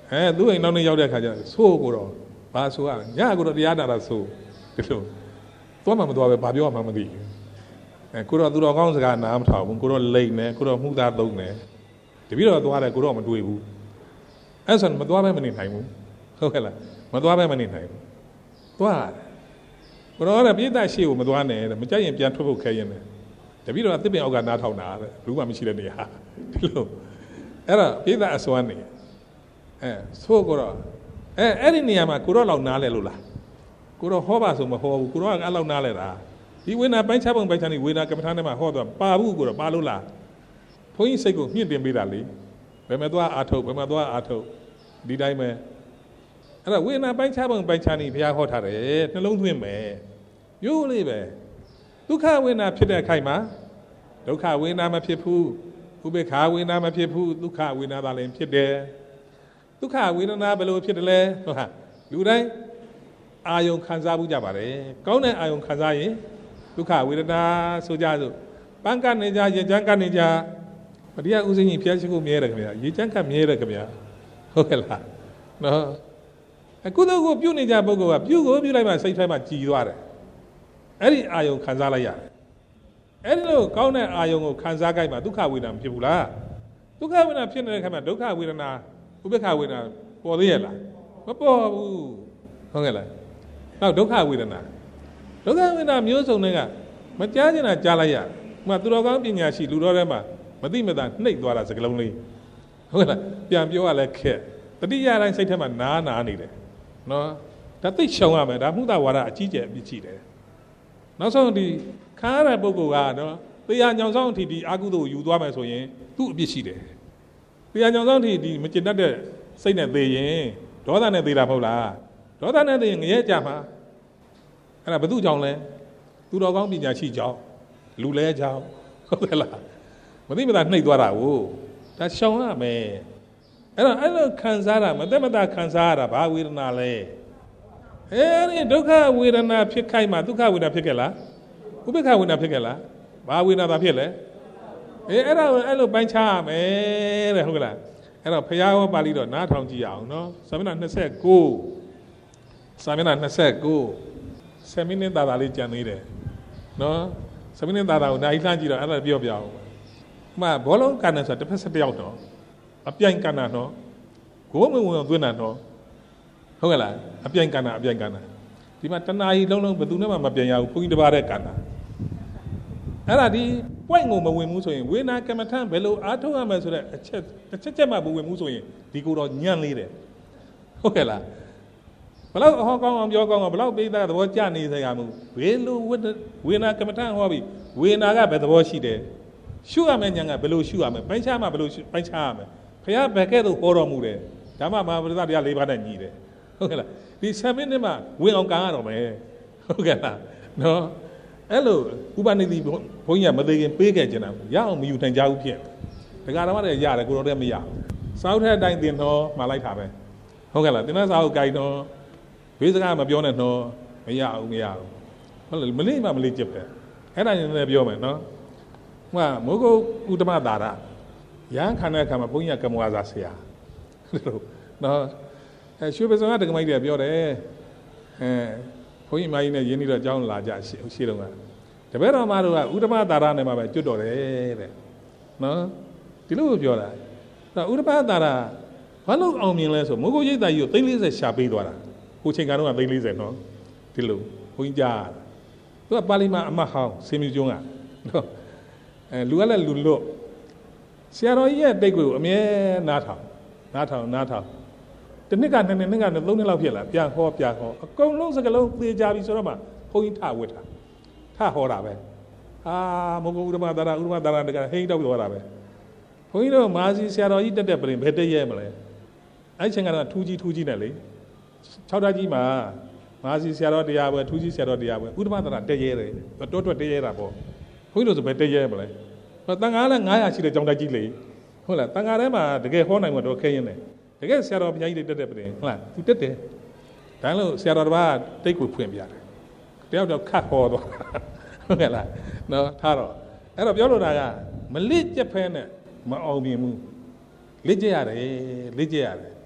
[SPEAKER 2] အဲသူ့အိမ်နောက်နေ့ရောက်တဲ့ခါကျဆိုးကိုတော့ဘာဆိုရညကိုတော့တရားနာတာဆိုဒီလိုသွားမှမသွားပဲဘာပြောမှမသိအဲကိုတော့သူတော်ကောင်းစကားနားမထောင်ဘူးကိုတော့လိမ့်နေကိုတော့မှုသားသုံးနေတပည့်တော်သွားတယ်ကိုတော့မတွေ့ဘူးအဲ့ဆိုမသွားပဲမနေနိုင်ဘူးဟုတ်ကဲ့လားမသွားပဲမနေနိုင်ဘူးသွားကိုတော့လည်းပြည့်တဲ့ရှေ့ကိုမသွားနဲ့မကြိုက်ရင်ပြန်ထွက်ဖို့ခဲရင်တယ်တပည့်တော်အသစ်ပင်အောက်ကနားထောင်တာတဲ့ဘူးမှမရှိတဲ့နေရာဒီလိုအဲ့တော့ပြည့်တဲ့အစွမ်းနေအဲဆိုးကိုတော့အဲအဲ့ဒီနေရာမှာကိုတော့လောက်နားလဲလို့လားကိုတော့ဟောပါဆိုမဟောဘူးကိုတော့အဲ့လောက်နားလဲတာဒီဝေနာပိုင်းခြားပုံပိုင်းခြားနေဝေနာကမ္မထာနဲ့မှာဟောတော့ပါဘူးကိုတော့ပါလို့လားဘုန်းကြီးစိတ်ကိုမြင့်တင်ပေးတာလေဘယ်မှာသွားအာထုတ်ဘယ်မှာသွားအာထုတ်ဒီတိုင်းပဲအဲ့တော့ဝေနာပိုင်းခြားပုံပိုင်းခြားနေဘုရားဟောထားတယ်နှလုံးသွင်းမယ်ရိုးလေးပဲဒုက္ခဝေနာဖြစ်တဲ့အခိုက်မှာဒုက္ခဝေနာမဖြစ်ဘူးဥပေက္ခဝေနာမဖြစ်ဘူးဒုက္ခဝေနာသာလည်းဖြစ်တယ်ဒုက္ခဝေဒနာဘယ်လိုဖြစ်တယ်လဲဟုတ်ဟာလူတိုင်းအာယုံခံစားမှုကြပါတယ်ကောင်းတဲ့အာယုံခံစားရင်ဒုက္ခဝေဒနာဆိုကြစို့ပန်းကနေကြရေချမ်းကနေကြပရိယဥစဉ်ကြီးဖျက်ရှိဖို့မြဲတယ်ခင်ဗျာရေချမ်းကမြဲတယ်ခင်ဗျာဟုတ်ကဲ့လားနော်အခုတော့ကိုပြုတ်နေကြပုဂ္ဂိုလ်ကပြုတ်ကိုပြုတ်လိုက်မှစိတ်ထဲမှာကြည်သွားတယ်အဲ့ဒီအာယုံခံစားလိုက်ရတယ်အဲ့ဒီလိုကောင်းတဲ့အာယုံကိုခံစားကြိုက်မှဒုက္ခဝေဒနာမဖြစ်ဘူးလားဒုက္ခဝေဒနာဖြစ်နေတဲ့ခါမှာဒုက္ခဝေဒနာဥပေက္ခဝေဒနာပေါ်သေးရဲ့လားမပေါ်ဘူးဟုတ်ကဲ့လားနောက်ဒုက္ခဝေဒနာဒုက္ခဝေဒနာမျိုးစုံတွေကမကြားချင်တာကြားလိုက်ရမှသူတော်ကောင်းပညာရှိလူတော်ထဲမှာမသိမသာနှိပ်သွားတာစကလုံးလေးဟုတ်ကဲ့လားပြန်ပြောရလဲခက်တတိယတိုင်းစိတ်ထဲမှာနားနာနေတယ်နော်ဒါသိရှောင်ရမယ်ဒါမှုသဝါဒအကြီးကျယ်အပြစ်ရှိတယ်နောက်ဆုံးဒီခါရတဲ့ပုဂ္ဂိုလ်ကနော်တရားညောင်ဆောင်အထိဒီအာကုသိုလ်ယူသွားမယ်ဆိုရင်သူ့အပြစ်ရှိတယ်တရားညောင်ဆောင်အထိဒီမကျင်တတ်တဲ့စိတ်နဲ့သေရင်ဒေါသနဲ့သေတာမဟုတ်လားဒေါသနဲ့သေရင်ငရဲကြမှာအဲ့ဒါဘု து ကြောင့်လဲသူတော်ကောင်းပညာရှိကြောင့်လူလဲကြောင့်ဟုတ်ကဲ့လားမသိမသာနှိပ်သွားတာကိုဒါရှောင်ရမယ်အဲ့တော့အဲ့လိုခံစားတာမသက်မသာခံစားရတာဘာဝေဒနာလဲအဲဒီဒုက္ခဝေဒနာဖြစ်ခိုက်မှဒုက္ခဝေဒနာဖြစ်ခဲ့လားဥပေက္ခဝေဒနာဖြစ်ခဲ့လားဘာဝေဒနာသာဖြစ်လဲအေးအဲ့ဒါအဲ့လိုပိုင်းခြားရမယ်တဲ့ဟုတ်ကဲ့လားအဲ့တော့ဘုရားဟောပါဠိတော့နားထောင်ကြည့်အောင်နော်စာမျက်နှာနှစ်ဆယ့်ကိုးစာမျက်နှာနှစ်ဆယ့်ကိုးဆယ်မိနစ်သာသာလေးကြံသေးတယ်နော်ဆယ်မိနစ်သာသာကိုနိုင်လှမ်းကြည့်တော့အဲ့ဒါပြောပြအောင်ဥမာဘောလုံးကန်တယ်ဆိုတာတစ်ဖက်ဆက်တစ်ယောက်တော့အပြိုင်ကန်တာနော်ဂိုးဝင်ဝင်သွင်းတာနော်ဟုတ်ကဲ့လားအပြိုင်ကန်တာအပြိုင်ကန်တာဒီမှာတဏှာကြီးလုံးလုံးဘယ်သူနဲ့မှမပြန်ရဘူးဘုန်းကြီးတစ်ပါးတဲ့ကန်တာအဲ့ဒါဒီ point ကိုမဝင်ဘူးဆိုရင်ဝေနာကမ္မထံဘယ်လိုအားထုတ်ရမလဲဆိုတဲ့အချက်တစ်ချက်ချက်မှမဝင်ဘူးဆိုရင်ဒီကိုတော့ညံ့လေးတယ်ဟုတ်ကဲ့လားဘလောက်အဟောကောင်းအောင်ပြောကောင်းအောင်ဘလောက်ပိဿသဘောကျနေစရာမဟုတ်ဘယ်လိုဝေနာကမ္မထံဟောပြီးဝေနာကဘယ်သဘောရှိတယ်ရှုရမယ်ညာကဘယ်လိုရှုရမယ်ပိုင်းခြားမှဘယ်လိုပိုင်းခြားရမယ်ဘုရားဘယ်ကဲ့သို့ဟောတော်မူတယ်ဓမ္မမဟာပရိသတ်တရား၄ပါးနဲ့ညီတယ်ဟုတ်ကဲ့လားဒီဆယ်မိနစ်မှဝင်အောင်ကန်ရတော့မယ်ဟုတ်ကဲ့လားနော်အဲ့လိုဥပနိတိဘုန်းကြီးကမသေးခင်ပေးခဲ့ကြတာရအောင်မယူနိုင်ကြဘူးဖြစ်ဒကာတော်မတွေရတယ်ကိုတော်တည်းမရဘူးစာအုပ်ထဲအတိုင်းသင်တော်မှာလိုက်တာပဲဟုတ်ကဲ့လားသင်တဲ့စာအုပ်ကြိုက်တော့ဘေးစကားမပြောနဲ့တော့မရဘူးမရဘူးဟုတ်လားမလေးမှမလေးကျက်ပဲအဲ့ဒါရင်လည်းပြောမယ်နော်ဟိုမိုးကုတ်ဥဒ္ဓမသာရရဟန်းခံတဲ့အခါမှာဘုန်းကြီးကကမ္မဝါစာဆရာလို့နော်အဲရွှေပစုံကဒကမိုက်တွေပြောတယ်အဲဘုန်းကြီးမကြီးနဲ့ရင်းနှီးတော့အကြောင်းလာကြရှိရှိတော့ကတပည့်တော်မတို့ကဥဒ္ဓမသာရနဲ့မှပဲကျွတ်တော်တယ်တဲ့နော်ဒီလိုပြောတာဥဒ္ဓမသာရဘာလို့အောင်မြင်လဲဆိုမိုးကုတ်ရိပ်သာကြီးကိုသိန်း၄၀ရှာပေးသွားတာဟိုချိန်ကတော့သိန်း၄၀နော်ဒီလိုဘုန်းကြီးကြားသူကပါဠိမှာအမတ်ဟောင်းစင်မြကျွန်းကနော်အဲလူကလည်းလူလွတ်ဆရာတော်ကြီးရဲ့တိတ်ကိုအမြဲနားထောင်နားထောင်နားထောင်တစ်နှစ်ကနှစ်နှစ်နှစ်ကသုံးနှစ်လောက်ဖြစ်လာပြန်ဟောပြန်ဟောအကုန်လုံးစကလုံးသေကြပြီဆိုတော့မှဘုန်းကြီးထဝတ်တာထဟောတာပဲအာမဟုတ်ဘူးဥဒ္ဓမသာရဥဒ္ဓမသာရတကဟိန်းတောက်ပြောတာပဲဘုန်းကြီးတို့မာစီဆရာတော်ကြီးတက်တဲ့ပြင်ဘယ်တက်ရဲမလဲအဲ့ချိန်ကတော့ထူးကြီးထူးကြီးနဲ့လေ၆ဓာတ်ကြီးမှာမာစီဆရာတော်တရားပွဲထူးကြီးဆရာတော်တရားပွဲဥဒ္ဓမသာရတက်ရဲတယ်တိုးတွတ်တက်ရဲတာပေါ့ဘုန်းကြီးတို့ဆိုဘယ်တက်ရဲမလဲတန်ခါလည်းငါးရာရှိတဲ့ကြောင်တိုက်ကြီးလေဟုတ်လားတန်ခါထဲမှာတကယ်ဟောနိုင်မှာတော့ခဲရင်တယ်တကယ်ဆရာတော်ဘုရားကြီးတွေတက်တဲ့ပြင်ဟုတ်လားသူတက်တယ်ဒါလို့ဆရာတော်တစ်ပါးတိတ်ကိုဖွင့်ပြတယ်တယောက်တော့ခတ်ဟောသွားဟုတ်ကဲ့လားနော်ထားတော့အဲ့တော့ပြောလို့တာကမလစ်ကျက်ဖဲနဲ့မအောင်မြင်ဘူးလစ်ကျက်ရတယ်လစ်ကျက်ရတယ်တ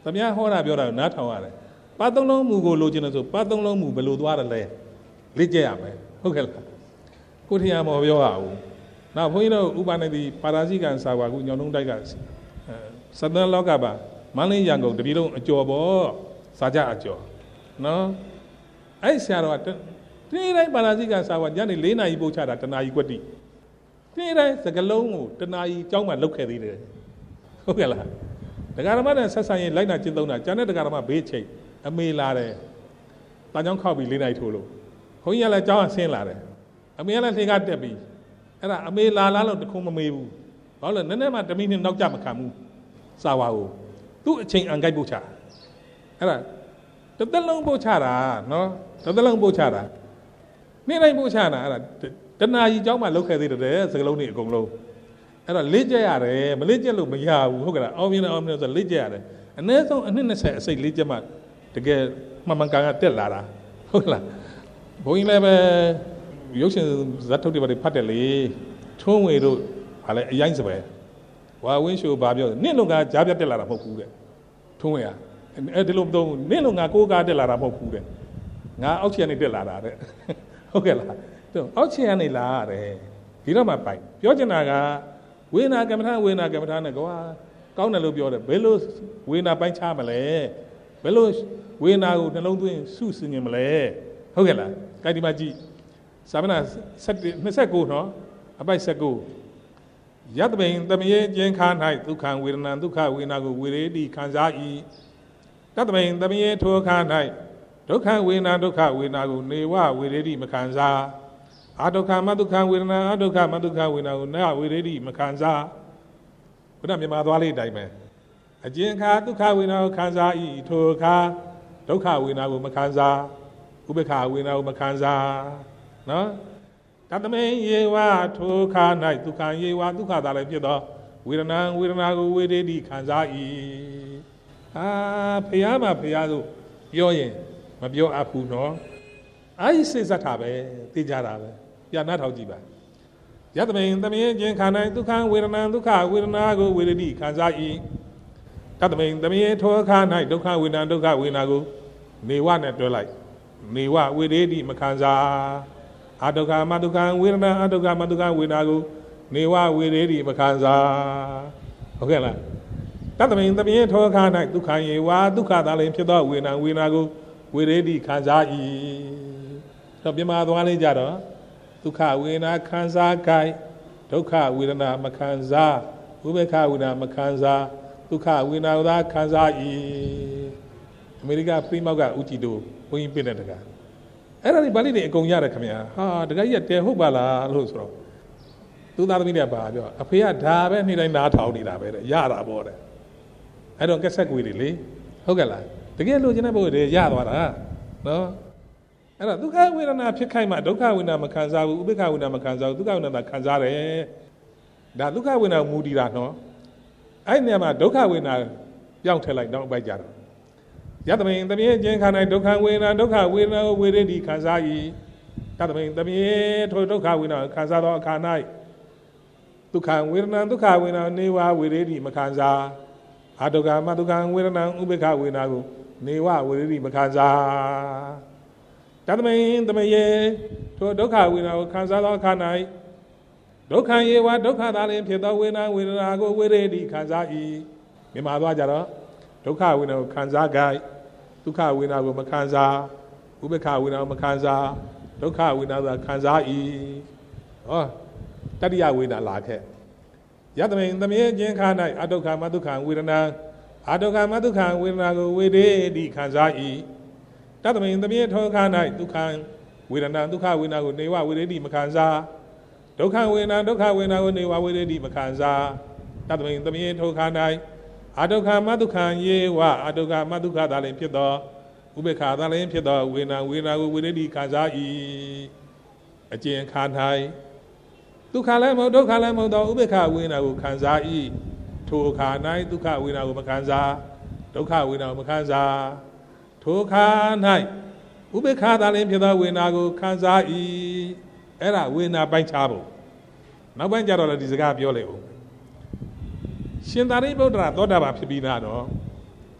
[SPEAKER 2] သမ ्या ဟောတာပြောတာနားထောင်ရတယ်ပါသုံးလုံးမူကိုလိုချင်တယ်ဆိုပါသုံးလုံးမူဘယ်လိုသွားတယ်လဲလေ့ကျက်ရမယ်ဟုတ်ကဲ့လားကိုထင်ရမော်ပြောရအောင်နောက်ဘုန်းကြီးတို့ဥပနိတိပါရာဇိကံစာဝါကုညောင်နှုံးတိုက်ကစသလောကပါမန္တလေးရန်ကုန်တပြည်လုံးအကျော်ပေါ့စာကြအကျော်နော်အဲ့ဆရာတော်ကတင်းတိုင်းပါရာဇိကံစာဝါညနေ၄နာရီပို့ချတာတနာရီကွက်တိတင်းတိုင်းစကလုံးကိုတနာရီကျောင်းမှာလုတ်ခဲ့သေးတယ်ဟုတ်ကဲ့လားဒကာရမနဲ့ဆက်ဆံရင်လိုက်နာကျင့်သုံးတာကျန်တဲ့ဒကာရမဘေးချိတ်အမေလာတယ်။တာကြောင့်ခောက်ပြီးလေးနိုင်ထိုးလို့။ခွန်ကြီးကလည်းကြောင်းဆင်းလာတယ်။အမေကလည်းလှေကတက်ပြီးအဲ့ဒါအမေလာလာလို့တခုံမမေးဘူး။ဘာလို့လဲနည်းနည်းမှတမိနစ်နောက်ကျမခံဘူး။စာဝါကိုသူ့အချိန်အန်ကိုက်ပို့ချ။အဲ့ဒါတစ်သက်လုံးပို့ချတာနော်။တစ်သက်လုံးပို့ချတာ။နေ့တိုင်းပို့ချတာအဲ့ဒါတနာကြီးကြောင်းမှလောက်ခဲ့သေးတယ်စကလုံးတွေအကုန်လုံး။အဲ့တော့လေ့ကျက်ရတယ်မလေ့ကျက်လို့မရဘူးဟုတ်ကဲ့လား။အောင်မြင်အောင်မြင်ဆိုလေ့ကျက်ရတယ်။အနည်းဆုံးအနှစ်နှစ်ဆယ်အစိတ်လေ့ကျက်မှတကယ်မှန်မှန်ကန်ကန်တက်လာတာဟုတ်လားဘုန်းကြီးလည်းပဲရုပ်ရှင်ဇာတ်ထုတ်တွေပါဖတ်တယ်လေထွန်းဝေတို့ဟာလည်းအရင်စပဲဝါဝင်းရှိုးဘာပြောနင့်လုံကကြားပြတ်တက်လာတာမဟုတ်ဘူးတဲ့ထွန်းဝေကအဲဒီလိုမသုံးနင့်လုံကကိုးကားတက်လာတာမဟုတ်ဘူးတဲ့ငါအောက်ခြေကနေတက်လာတာတဲ့ဟုတ်ကဲ့လားအောက်ခြေကနေလာရတယ်ဒီတော့မှပိုင်ပြောချင်တာကဝေနာကမ္မထာဝေနာကမ္မထာနဲ့ကွာကောင်းတယ်လို့ပြောတယ်ဘယ်လိုဝေနာပိုင်းခြားမလဲဘယ်လိုဝေနာကိုနှလုံးသွင်းစုစင်နေမလဲဟုတ်ကဲ့လားကြိုက်ဒီမှာကြည့်စာမနာနှစ်ဆယ့်ကိုနော်အပိုက်ဆယ့်ကိုယတပိန်တမယေကျင်ခါ၌ဒုက္ခဝေဒနာဒုက္ခဝေနာကိုဝေရေတိခံစား၏တတပိန်တမယေထိုခါ၌ဒုက္ခဝေနာဒုက္ခဝေနာကိုနေဝဝေရေတိမခံစားအာဒုက္ခမဒုက္ခဝေဒနာအာဒုက္ခမဒုက္ခဝေနာကိုနဝေရေတိမခံစားဘုရားမြန်မာသွားလေးအတိုင်းပဲအကျဉ်ခါဒုက္ခဝေနာကိုခံစား၏ထိုခါဒုက္ခဝေနာကိုမခံစားဥပေက္ခဝေနာကိုမခံစားနော်တတမေယေဝထိုခါ၌ဒုက္ခယေဝဒုက္ခသာလည်းဖြစ်သောဝေဒနာဝေဒနာကိုဝေဒေတိခံစား၏အာဖျားမှာဖျားဆိုပြောရင်မပြောအပ်ဘူးနော်အာဤစိတ်ဆက်တာပဲသိကြတာပဲပြန်နှထောက်ကြည့်ပါယတမေတမေခြင်းခါ၌ဒုက္ခဝေဒနာဒုက္ခဝေဒနာကိုဝေဒေတိခံစား၏တတမိန်တမယေထောခါ၌ဒုက္ခဝေဒနာဒုက္ခဝေဒနာကိုနေဝနဲ့တွဲလိုက်နေဝဝေဒေတိမခံစားအာဒုက္ခမဒုက္ခဝေဒနာအာဒုက္ခမဒုက္ခဝေဒနာကိုနေဝဝေဒေတိမခံစားဟုတ်ကဲ့လားတတမိန်တမယေထောခါ၌ဒုက္ခယေဝဒုက္ခသာလည်းဖြစ်သောဝေဒနာဝေဒနာကိုဝေဒေတိခံစား၏တော့ပြမသွားလေးကြတော့ဒုက္ခဝေဒနာခံစားကိုင်ဒုက္ခဝေဒနာမခံစားဥပေက္ခဝေဒနာမခံစားဒုက္ခဝေဒနာသာခံစား၏အမေရိကပြိမောက်ကဦးကြည်တို့ဘုန်းကြီးပြတဲ့တကားအဲ့ဒါဒီဗာလိတွေအကုန်ရတယ်ခင်ဗျာဟာတကယ်ကြီးတဲဟုတ်ပါလားလို့ဆိုတော့သူသားသမီးတွေကပါပြောအဖေကဒါပဲနေ့တိုင်းနားထောင်နေတာပဲတဲ့ရတာပေါ့တဲ့အဲ့တော့ကက်ဆက်ကွေးတွေလေဟုတ်ကဲ့လားတကယ်လို့ကျင်တဲ့ဘုရားတွေရသွားတာနော်အဲ့တော့ဒုက္ခဝေဒနာဖြစ်ခိုက်မှဒုက္ခဝေဒနာမခံစားဘူးဥပေက္ခဝေဒနာမခံစားဘူးဒုက္ခဝေဒနာခံစားတယ်ဒါဒုက္ခဝေဒနာမူတည်တာနော်အဲ့နေရာမှာဒုက္ခဝေဒနာပြောင်းထည့်လိုက်တော့အပိုက်ကြတော့ယတမိန်တမယေကျင်ခါ၌ဒုက္ခဝေဒနာဒုက္ခဝေဒနာကိုဝေရေတိခံစား၏တတမိန်တမယေထိုဒုက္ခဝေဒနာခံစားသောအခါ၌ဒုက္ခဝေဒနာဒုက္ခဝေဒနာနေဝဝေရေတိမခံစားအာဒုက္ခမဒုက္ခဝေဒနာဥပေက္ခဝေဒနာကိုနေဝဝေရေတိမခံစားတတမိန်တမယေထိုဒုက္ခဝေဒနာကိုခံစားသောအခါ၌ဒုက္ခယေဝဒုက္ခသာလျှင်ဖြစ်သောဝေဒနာဝေဒနာကိုဝေရေတိခံစား၏မြန်မာသွားကြတော့ဒုက္ခဝေဒနာကိုခံစားကြဒုက္ခဝေဒနာကိုမခံစားဥပေက္ခဝေဒနာကိုမခံစားဒုက္ခဝေဒနာသာခံစား၏ဟောတတိယဝေဒနာလာခဲ့ယတမိန်သမယေခြင်းခါ၌အဒုက္ခမဒုက္ခဝေဒနာအဒုက္ခမဒုက္ခဝေဒနာကိုဝေရေတိခံစား၏တတမိန်သမယေထောခါ၌ဒုက္ခဝေဒနာဒုက္ခဝေဒနာကိုနေဝဝေရေတိမခံစားဒုက္ခဝေဒနာဒုက္ခဝေဒနာကိုနေဝဝေရေတိမခံစားတတမိန်သမယေထောခါ၌အဒုက္ခမဒုက္ခယေဝအဒုက္ခမဒုက္ခသာလျှင်ဖြစ်သောဥပေက္ခသာလျှင်ဖြစ်သောဝေဒနာဝေဒနာကိုဝေရေတိခံစား၏အကျဉ်ခါ၌ဒုက္ခလည်းမဟုတ်ဒုက္ခလည်းမဟုတ်သောဥပေက္ခဝေဒနာကိုခံစား၏ထိုအခါ၌ဒုက္ခဝေဒနာကိုမခံစားဒုက္ခဝေဒနာကိုမခံစားထိုအခါ၌ဥပေက္ခသာလျှင်ဖြစ်သောဝေဒနာကိုခံစား၏အဲ့ဒါဝေဒနာပိုင်းခြားဖို့နောက်ပိုင်းကျတော့လည်းဒီစကားပြောလိုက်ဦးရှင်သာရိပုတ္တရာသောတာပန်ဖြစ်ပြီးသားတော့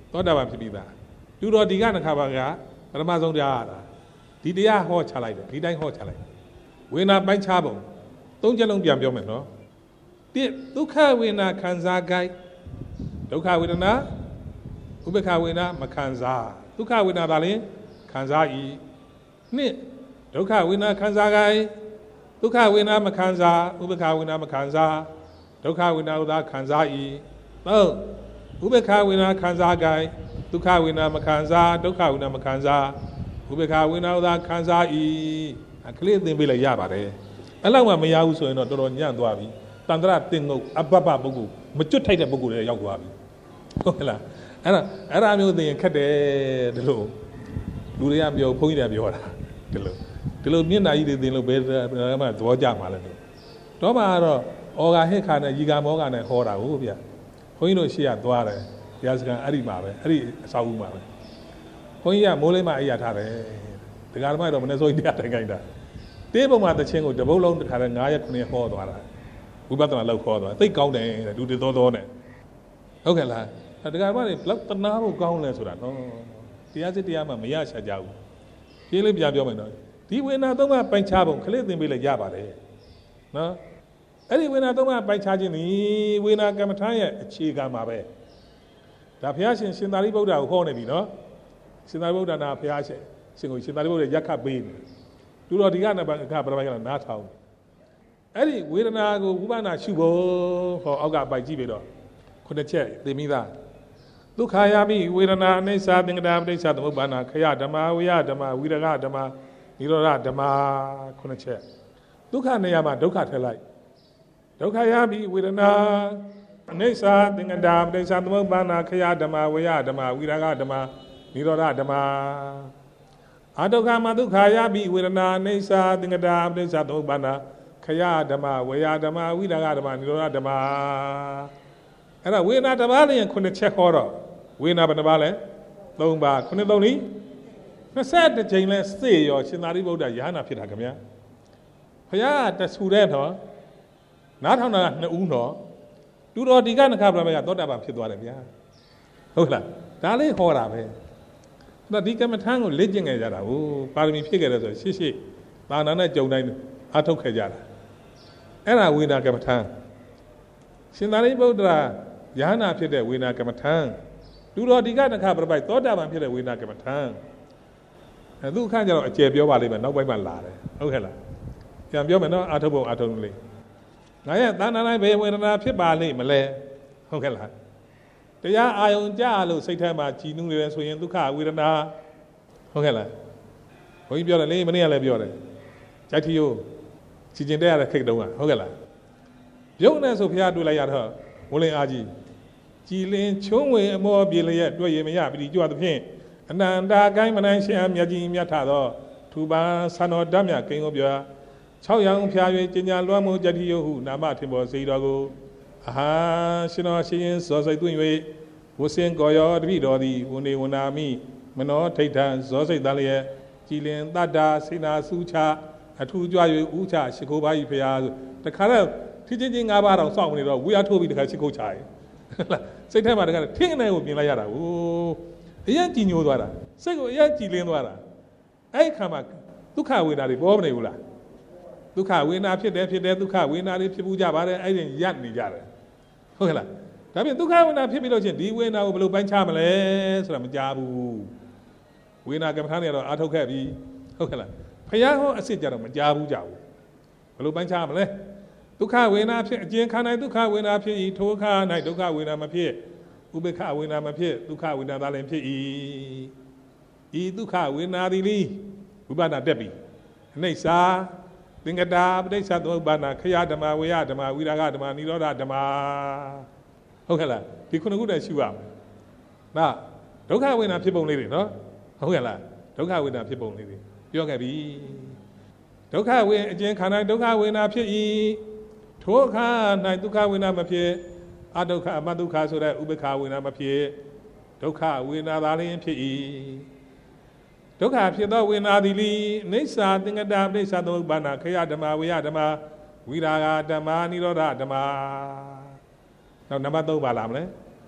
[SPEAKER 2] သောတာပန်ဖြစ်ပြီးသားသူတော်ဒီကနခါပါကပရမဆုံးတရားရတာဒီတရားဟောချလိုက်တယ်ဒီတိုင်းဟောချလိုက်ဝေဒနာပိုင်းခြားပုံသုံးချက်လုံးပြန်ပြောမယ်နော်တိဒုက္ခဝေဒနာခံစားကြိုက်ဒုက္ခဝေဒနာဥပေက္ခဝေဒနာမခံစားဒုက္ခဝေဒနာဒါလည်းခံစားဤနှစ်ဒုက္ခဝေဒနာခံစားကြိုက်ဒုက္ခဝေဒနာမခံစားဥပေက္ခဝေဒနာမခံစားဒုက္ခဝေဒနာဥဒါခံစားဤသုံးဥပေက္ခဝေဒနာခံစားကြိုက်ဒုက္ခဝေဒနာမခံစားဒုက္ခဝေဒနာမခံစားဥပေက္ခဝေဒနာဥဒါခံစားဤအခလေးသင်ပေးလိုက်ရပါတယ်အဲ့လောက်မှမရဘူးဆိုရင်တော့တော်တော်ညံ့သွားပြီတန္တရတင်ငုတ်အဘဘပုဂ္ဂိုလ်မကျွတ်ထိုက်တဲ့ပုဂ္ဂိုလ်တွေရောက်သွားပြီဟုတ်ကဲ့လားအဲ့ဒါအဲ့ဒါမျိုးသင်ရင်ခက်တယ်ဒီလိုလူတွေကပြောဘုန်းကြီးတွေပြောတာဒီလိုဒီလိုမျက်နှာကြီးတွေသင်လို့ဘယ်မှသဘောကျမှာလဲတော့မှတော့ဩဃာဟိခါနဲ့ရီကာမောဃာနဲ့ဟောတာဟုတ်ဗျာဘုန်းကြီးတို့ရှေ့ကသွားတယ်ရာဇကံအဲ့ဒီမှာပဲအဲ့ဒီအဆောက်အဦမှာပဲဘုန်းကြီးကမိုးလေးမှအိယာထားတယ်ဒကာဓမ္မတော့မနေ့စိုးတရားတိုင်ခိုင်းတာတေးပုံမှာတချင်းကိုတပုတ်လုံးတစ်ခါနဲ့9ရက်9ရက်ဟောသွားတာဝိပဿနာလောက်ခေါ်သွားသိကောင်းတယ်တဲ့လူတွေသောသောနဲ့ဟုတ်ကဲ့လားဒကာဓမ္မတွေဘလောက်တနာဖို့ကောင်းလဲဆိုတာနော်တရားစစ်တရားမှမရရှာကြဘူးပြင်းလေးပြပြောမယ်နော်ဒီဝေဒနာသုံးပါးပိုင်ခြားပုံခလေးသင်ပေးလိုက်ရပါတယ်နော်အဲ့ဒီဝေဒနာသုံးပါးပိုင်ခြားခြင်းဒီဝေဒနာကမ္မထာရဲ့အခြေခံပါပဲဒါဘုရားရှင်ရှင်သာရိပုတ္တရာကိုဟောနေပြီနော်ရှင်သာရိပုတ္တရာဘုရားရှင်ရှင်ကိုရှင်သာရိပုတ္တရာရက်ခတ်ပေးနေသူတော်ဒီကနဘအခပရပိုက်ကနားထောင်အဲ့ဒီဝေဒနာကိုဥပနာရှုဖို့ဟောအောက်ကပိုက်ကြည့်ပြီးတော့ခုနှစ်ချက်သိမိသားဒုက္ခယာမိဝေဒနာအိဋ္ဌာသင်္ကတာပဋိစ္ဆသမုပ္ပါဒနာခယဓမ္မဝိယဓမ္မဝိရဂဓမ္မနိရောဓဓမ္မခုနှစ်ချက်ဒုက္ခနေရာမှာဒုက္ခထည့်လိုက်ဒုက္ခယာမိဝေဒနာအိဋ္ဌာသင်္ကတာပဋိစ္ဆသမုပ္ပါဒနာခယဓမ္မဝိယဓမ္မဝိရဂဓမ္မနိရောဓဓမ္မအဒုက္ခမဒုက္ခယာမိဝေဒနာအိဋ္ဌာသင်္ကတာပဋိစ္ဆသမုပ္ပါဒနာခယဓမ္မဝေယဓမ္မဝိရဂဓမ္မနိရောဓဓမ္မအဲ့ဒါဝေဒနာတစ်ပါးလည်းခုနှစ်ချက်ဟောတော့ဝေဒနာဘယ်နှပါလဲသုံးပါခုနှစ်သုံးနီးနှစ်ဆက်တစ်ချိန်လဲစေရောရှင်သာရိပုတ္တရာယဟနာဖြစ်တာခင်ဗျာဘုရားတဆူတဲ့တော့နားထောင်တာနှစ်ဦးတော့တူတော်ဒီကနခဗြဟ္မကသောတာပန်ဖြစ်သွားတယ်ဗျာဟုတ်လားဒါလေးဟောတာပဲဒါဒီကမ္မထမ်းကိုလေ့ကျင့်ခဲ့ကြတာဟိုပါရမီဖြစ်ခဲ့တယ်ဆိုရှေ့ရှေ့သာနာနဲ့ကြုံတိုင်းအထုတ်ခဲ့ကြတာအဲ့ဒါဝေဒနာကမ္မထမ်းရှင်သာရိပုတ္တရာယဟနာဖြစ်တဲ့ဝေဒနာကမ္မထမ်းလူတော်ဒီကနခဗြဟ္မသောတာပန်ဖြစ်တဲ့ဝေဒနာကမ္မထမ်းအဲသူအခါကျတော့အကျယ်ပြောပါလိမ့်မယ်နောက်ပိုင်းမှလာတယ်ဟုတ်ကဲ့လားပြန်ပြောမယ်နော်အာထုတ်ပုံအာထုတ်လေးငါရဲ့သာနာတိုင်းဘယ်ဝေဒနာဖြစ်ပါလိမ့်မလဲဟုတ်ကဲ့လားတရားအာယုံကြလို့စိတ်ထဲမှာကြည်နူးနေတယ်ဆိုရင်ဒုက္ခဝေဒနာဟုတ်ကဲ့လားဘုန်းကြီးပြောတယ်လေမနေ့ကလည်းပြောတယ်ကြိုက်ထီယိုချီကျင်တဲ့ရတဲ့ခိတ်တုံးကဟုတ်ကဲ့လားပြုံးနေဆိုဖျားတွေ့လိုက်ရတော့ဝလင်အားကြီးကြည်လင်ချုံးဝေအမောပြေလျက်တွေ့ရမရပြီကြွသဖြင့်အနန္တာကိုင်းမနိုင်ရှင်မြတ်ကြီးမြတ်ထသောထူပန်ဆန္တော်ဓမြကိန်းကိုပြော၆ရောင်ဖျား၍ကျင်ညာလွှမ်းမိုးကြတိယဟုနာမထင်ပေါ်စေတော်ကိုအာဟာရှင်တော်ရှင်ရင်ဇောစိတ်သွင်း၍ဝစင်ကောရောတပိတော်သည်ဝနေဝနာမိမနောထိတ်ထန်ဇောစိတ်သားလျက်ကြည်လင်တတ္တာစေနာစုချအထူးကြွ၍ဥချရှိခိုးပါ၏ဖျားတခါတော့ထင်းချင်းချင်း၅ပါးတော့စောင့်နေတော့ဝေယထိုးပြီးတခါရှိခိုးချရဲ့စိတ်ထဲမှာတခါထင်းအနေကိုပြင်လိုက်ရတာဟိုအရင်ကြည်ညိုသွားတာစိတ်ကိုအရင်ကြည်လင်းသွားတာအဲ့ခါမှာဒုက္ခဝေဒနာတွေပေါ်မနေဘူးလားဒုက္ခဝေဒနာဖြစ်တယ်ဖြစ်တယ်ဒုက္ခဝေဒနာတွေဖြစ်ဘူးကြပါတယ်အဲ့ဒီရပ်နေကြတယ်ဟုတ်ကဲ့လားဒါပြင်ဒုက္ခဝေဒနာဖြစ်ပြီးလို့ချင်းဒီဝေဒနာကိုဘယ်လိုပိုင်းခြားမလဲဆိုတာမကြားဘူးဝေဒနာကမ္မထာတွေကတော့အာထုတ်ခဲ့ပြီဟုတ်ကဲ့လားဖယားဟောအစ်စ်ကြတော့မကြားဘူးကြဘူးဘယ်လိုပိုင်းခြားမလဲဒုက္ခဝေဒနာဖြစ်အကျဉ်းခါ၌ဒုက္ခဝေဒနာဖြစ်၏ထိုအခါ၌ဒုက္ခဝေဒနာမဖြစ်ဥပေက္ခဝေဒနာမဖြစ်ဒုက္ခဝေဒနာသာလည်းဖြစ်၏ဤဒုက္ခဝေဒနာသည်လိဝိပဿနာတက်ပြီအနိစ္စသင်္ကတာပဋိစ္စသမုပ္ပါဒနာခယဓမ္မဝေယဓမ္မဝိရာဂဓမ္မနိရောဓဓမ္မဟုတ်ကဲ့လားဒီခုနှစ်ခုတည်းရှုရမယ်နာဒုက္ခဝေဒနာဖြစ်ပုံလေးတွေနော်ဟုတ်ကဲ့လားဒုက္ခဝေဒနာဖြစ်ပုံလေးတွေပြောခဲ့ပြီဒုက္ခဝေအကျဉ်းခန္ဓာဒုက္ခဝေဒနာဖြစ်၏ထိုအခါ၌ဒုက္ခဝေဒနာမဖြစ်အဒုက္ခအမဒုက္ခဆိုတဲ့ဥပေက္ခဝေဒနာမဖြစ်ဒုက္ခဝေဒနာသာလျှင်ဖြစ်၏ဒုက္ခဖြစ်သောဝေဒနာသည်လိအိဋ္ဌာသင်္ကတာပဋိစ္စသမုပ္ပါဒနာခယဓမ္မဝေယဓမ္မဝိရာဂဓမ္မနိရောဓဓမ္မနောက်နံပါတ်သုံးပါလာမလဲ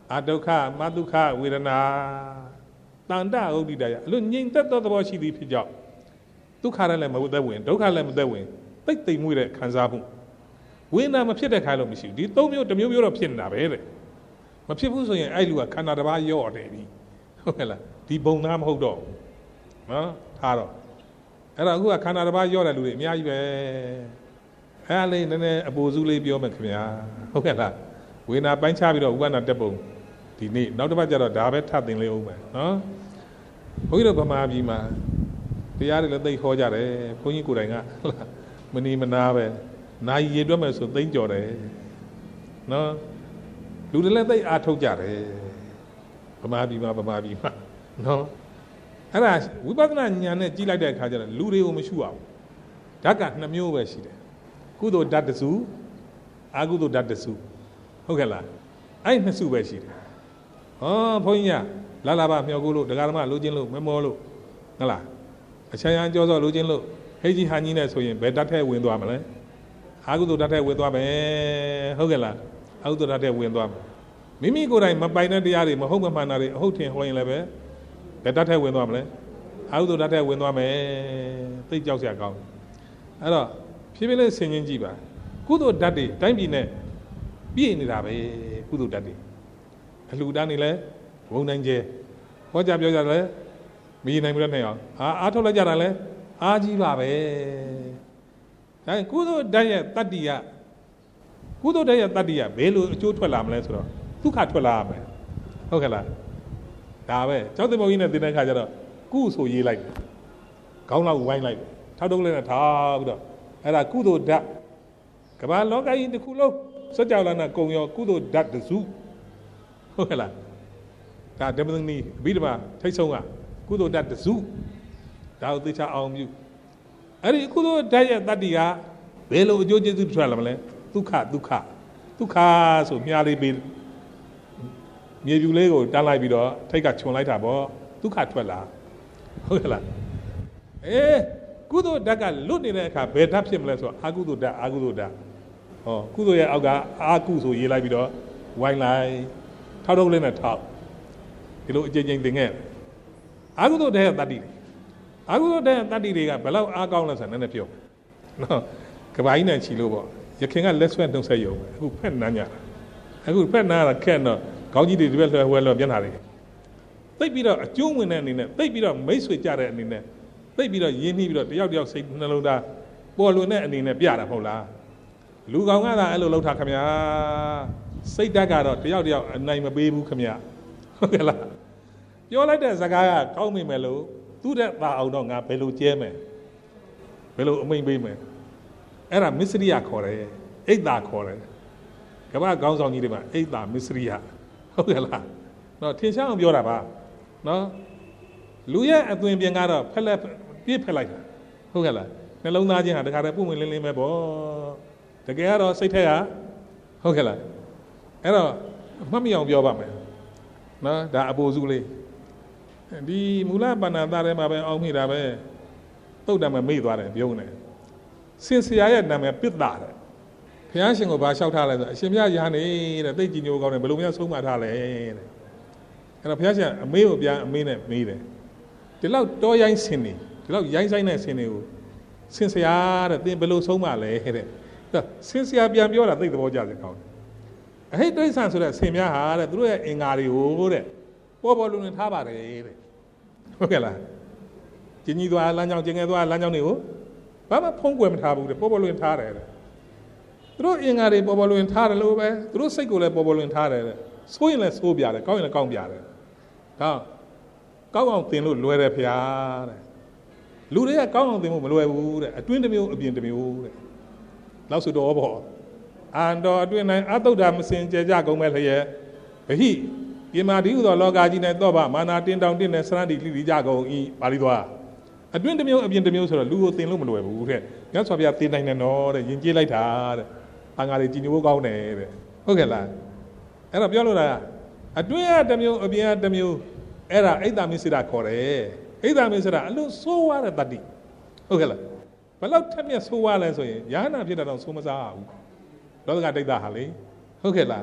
[SPEAKER 2] အာဒုက္ခမဒုက္ခဝေဒနာတန်တဥဒ္ဒိတယအဲ့လိုငြိမ်သက်သောသဘောရှိသည်ဖြစ်ကြောင့်ဒုက္ခလည်းမသက်ဝင်ဒုက္ခလည်းမသက်ဝင်တိတ်တိမ်မွေ့တဲ့ခံစားမှုဝေဒနာမဖြစ်တဲ့ခါလို့မရှိဘူးဒီသုံးမျိုးတစ်မျိုးမျိုးတော့ဖြစ်နေတာပဲတဲ့မဖြစ်ဘူးဆိုရင်အဲ့လူကခန္ဓာတစ်ပါးရော့တယ်ပြီဟုတ်ကဲ့လားဒီဘုံသားမဟုတ်တော့နော်ထားတော့အဲ့တော့အခုကခန္ဓာတစ်ပါးရော့တဲ့လူတွေအများကြီးပဲအဲ့လေးနည်းနည်းအပူစုလေးပြောမယ်ခင်ဗျာဟုတ်ကဲ့လားဝေဒနာပိုင်းခြားပြီးတော့ဥပနာတက်ပုံဒီနေ့နောက်တစ်ပတ်ကျတော့ဒါပဲထပ်သင်လေးအောင်မယ်နော်ဘုန်းကြီးတို့ဗမာပြည်မှာတရားတွေလည်းသိဟောကြတယ်ဘုန်းကြီးကိုယ်တိုင်ကမနီမနာပဲနိုင်ရည်တွက်မယ်ဆိုသိမ့်ကြော်တယ်နော်လူတွေလည်းသိအားထုတ်ကြတယ်ဗမာပြည်မှာဗမာပြည်မှာနော်အဲ့ဒါဝိပဿနာဉာဏ်နဲ့ကြီးလိုက်တဲ့အခါကျတော့လူတွေကိုမရှုအောင်ဓာတ်ကနှစ်မျိုးပဲရှိတယ်ကုသိုလ်ဓာတ်တစ်စုအကုသိုလ်ဓာတ်တစ်စုဟုတ်ကဲ့လားအဲ့နှစ်စုပဲရှိတယ်ဟောဘုန်းကြီးကလာလာပါမြောက်ကိုလို့ဒကာဓမ္မလိုချင်လို့မမောလို့ဟုတ်လားအချမ်းရန်ကြောစောလိုချင်လို့ဟိတ်ကြီးဟာကြီးနဲ့ဆိုရင်ဘယ်ဓာတ်ထဲဝင်သွားမလဲအာကုသိုလ်ဓာတ်ထဲဝင်သွားမယ်ဟုတ်ကဲ့လားအာကုသိုလ်ဓာတ်ထဲဝင်သွားမယ်မိမိကိုယ်တိုင်မပိုင်တဲ့တရားတွေမဟုတ်မမှန်တာတွေအဟုတ်ထင်ဟောရင်လည်းပဲဘယ်ဓာတ်ထဲဝင်သွားမလဲအာကုသိုလ်ဓာတ်ထဲဝင်သွားမယ်သိကြောက်စရာကောင်းအဲ့တော့ဖြည်းဖြည်းလေးဆင်ခြင်ကြည့်ပါကုသိုလ်ဓာတ်တွေတိုင်းပြည်နဲ့ပြည့်နေတာပဲကုသိုလ်ဓာတ်တွေအလှူဒန်းနေလဲဝုံနိုင်ကျဲဟောကြပြောကြတယ်မရနိုင်ဘူးတဲ့နဲ့အောင်အာအားထုတ်လိုက်ကြတာလဲအားကြီးပါပဲဒါကုသိုလ်ဓာတ်ရဲ့တတ္တိယကုသိုလ်ဓာတ်ရဲ့တတ္တိယဘယ်လိုအကျိုးထွက်လာမလဲဆိုတော့ဒုက္ခထွက်လာရမယ်ဟုတ်ကဲ့လားဒါပဲကျောင်းသင်္ဘောကြီးနဲ့သင်တဲ့ခါကျတော့ကုဆိုရေးလိုက်ခေါင်းလောက်ဝိုင်းလိုက်ထောက်တုံးလေးနဲ့ထားပြီးတော့အဲ့ဒါကုသိုလ်ဓာတ်ကမ္ဘာလောကကြီးတစ်ခုလုံးစัจ java လနာကုံရောကုသိုလ်ဓာတ်တစုဟုတ်ကဲ့လားဒါဓမ္မသနီအဘိဓမ္မာထိတ်ဆုံးကကုသိုလ်ဓာတ်တစုဒါကိုသိချအောင်ပြုအဲ့ဒီကုသိုလ်ဓာတ်ရဲ့တတ္တိကဘယ်လိုအကျိုးကျေးဇူးထွက်လာမလဲဒုက္ခဒုက္ခဒုက္ခဆိုမြားလေးပေးမြေပြူလေးကိုတန်းလိုက်ပြီးတော့ထိတ်ကခြုံလိုက်တာပေါ့ဒုက္ခထွက်လာဟုတ်ကဲ့လားအေးကုသိုလ်ဓာတ်ကလွတ်နေတဲ့အခါဘယ်ဓာတ်ဖြစ်မလဲဆိုတော့အာကုသိုလ်ဓာတ်အာကုသိုလ်ဓာတ်ဟောကုသိုလ်ရဲ့အောက်ကအာကုဆိုရေးလိုက်ပြီးတော့ဝိုင်းလိုက်ထောက်ထုတ်လေးနဲ့ထောက်ဒီလိုအကျဉ်းချင်းသင်ခဲ့အာကုသိုလ်ဓာတ်ရဲ့တတ္တိအာကုသိုလ်ဓာတ်ရဲ့တတ္တိတွေကဘယ်လောက်အားကောင်းလဲဆိုတာနည်းနည်းပြောနော်ကဘာကြီးနဲ့ချီလို့ပေါ့ရခင်ကလက်ဆွဲနှုတ်ဆက်ရုံအခုဖက်နမ်းကြအခုဖက်နမ်းတာခက်တော့ခေါင်းကြီးတွေဒီဘက်လွှဲဝဲလွှဲပြန်လာတယ်သိပ်ပြီးတော့အကျိုးဝင်တဲ့အနေနဲ့သိပ်ပြီးတော့မိတ်ဆွေကြတဲ့အနေနဲ့သိပ်ပြီးတော့ရင်းနှီးပြီးတော့တယောက်တယောက်စိတ်နှလုံးသားပေါ်လွင်တဲ့အနေနဲ့ပြတာမဟုတ်လားလူကောင်ကသာအဲ့လိုလှုပ်ထားခမညာစိတ်ဓာတ်ကတော့တယောက်တယောက်အနိုင်မပေးဘူးခမညာဟုတ်ကဲ့လားပြောလိုက်တဲ့စကားကကောင်းမိမယ်လို့သူ့တဲ့သာအောင်တော့ငါဘယ်လိုကျဲမယ်ဘယ်လိုအမိန်ပေးမယ်အဲ့ဒါမစ္စရိယခေါ်တယ်အိတ်သာခေါ်တယ်ကမ္ဘာခေါင်းဆောင်ကြီးတွေမှာအိတ်သာမစ္စရိယဟုတ်ကဲ့လားနော်ထင်ရှားအောင်ပြောတာပါနော်လူရဲ့အသွင်ပြင်ကတော့ဖက်လက်ပြည့်ဖက်လိုက်တာဟုတ်ကဲ့လားနှလုံးသားချင်းဟာတခါတည်းပုံဝင်လင်းလင်းပဲပေါ့တကယ်ကတော့စိတ်ထက်ကဟုတ်ကဲ့လားအဲ့တော့မှတ်မိအောင်ပြောပါမယ်နော်ဒါအပူစုလေးဒီမူလပဏ္ဏသားထဲမှာပဲအောင်းမိတာပဲတုတ်တံမဲ့မေ့သွားတယ်ပြုံးတယ်စင်ဆရာရဲ့နာမည်ပစ်တာတဲ့ဘုရားရှင်ကိုဘာလျှောက်ထားလဲဆိုအရှင်မြတ်ရဟန်းနေတဲ့သိကြည်ညိုကောင်းတယ်ဘယ်လိုများဆုံးမထားလဲတဲ့အဲ့တော့ဘုရားရှင်အမေးကိုပြန်အမေးနဲ့မေးတယ်ဒီလောက်တောရိုင်းဆင်နေဒီလောက်ရိုင်းဆိုင်တဲ့ဆင်တွေကိုစင်ဆရာတဲ့သင်ဘယ်လိုဆုံးမလဲတဲ့စင်ဆရာပြန်ပြောတာသိသဘောကျစရာကောင်းတယ်အဟိတ်တိဋ္ဌံဆိုတဲ့ဆင်များဟာတဲ့သူတို့ရဲ့အင်္ဂါတွေကိုတဲ့ပေါ်ပေါ်လုံးလုံးထားပါတယ်တဲ့ဟုတ်ကဲ့လားကျင်ကြီးသွားလမ်းကြောင်းကျင်ငယ်သွားလမ်းကြောင်းတွေကိုဘာမှဖုံးကွယ်မထားဘူးတဲ့ပေါ်ပေါ်လုံးထားတယ်တဲ့သူတို့အင်္ဂါတွေပေါ်ပေါ်လုံးထားတယ်လို့ပဲသူတို့စိတ်ကိုလည်းပေါ်ပေါ်လုံးထားတယ်တဲ့ဆိုးရင်လည်းဆိုးပြတယ်ကောင်းရင်လည်းကောင်းပြတယ်ဒါကောင်းအောင်သင်လို့လွယ်တယ်ဖျားတဲ့လူတွေကကောင်းအောင်သင်ဖို့မလွယ်ဘူးတဲ့အတွင်းတစ်မျိုးအပြင်တစ်မျိုးတဲ့နောက်ဆိုတော့ပေါ့အန္တော်အတွင်းနိုင်အတုဒ္ဓမစင်ကြကြကုန်မဲ့လျက်ဗဟိပြမာတိဟုသောလောကကြီးနဲ့တော့ဗမာနာတင်းတောင်တင်းနဲ့စရန္တိလိလိကြကုန်ဤပါဠိတော်အတွင်းတစ်မျိုးအပြင်တစ်မျိုးဆိုတော့လူကိုသင်လို့မလွယ်ဘူးတဲ့မြတ်စွာဘုရားသင်နိုင်တယ်နော်တဲ့ယဉ်ကျေးလိုက်တာတဲ့အင်္ဂါတွေကြည်ညိုကောင်းတယ်တဲ့ဟုတ်ကဲ့လားအဲ့တော့ပြောလို့လားအတွင်းကတစ်မျိုးအပြင်ကတစ်မျိုးအဲ့ဒါအိတ်တာမစ္စိတာခေါ်တယ်အိတ်တာမစ္စိတာအလို့ဆိုးွားတဲ့တတ္တိဟုတ်ကဲ့လားဘယ်လောက်ထက်မြက်ဆိုးွားလဲဆိုရင်ယာဟနာဖြစ်တာတော့ဆိုးမစားဘူးလောကဒိဋ္ဌဟာလေဟုတ်ကဲ့လားသူ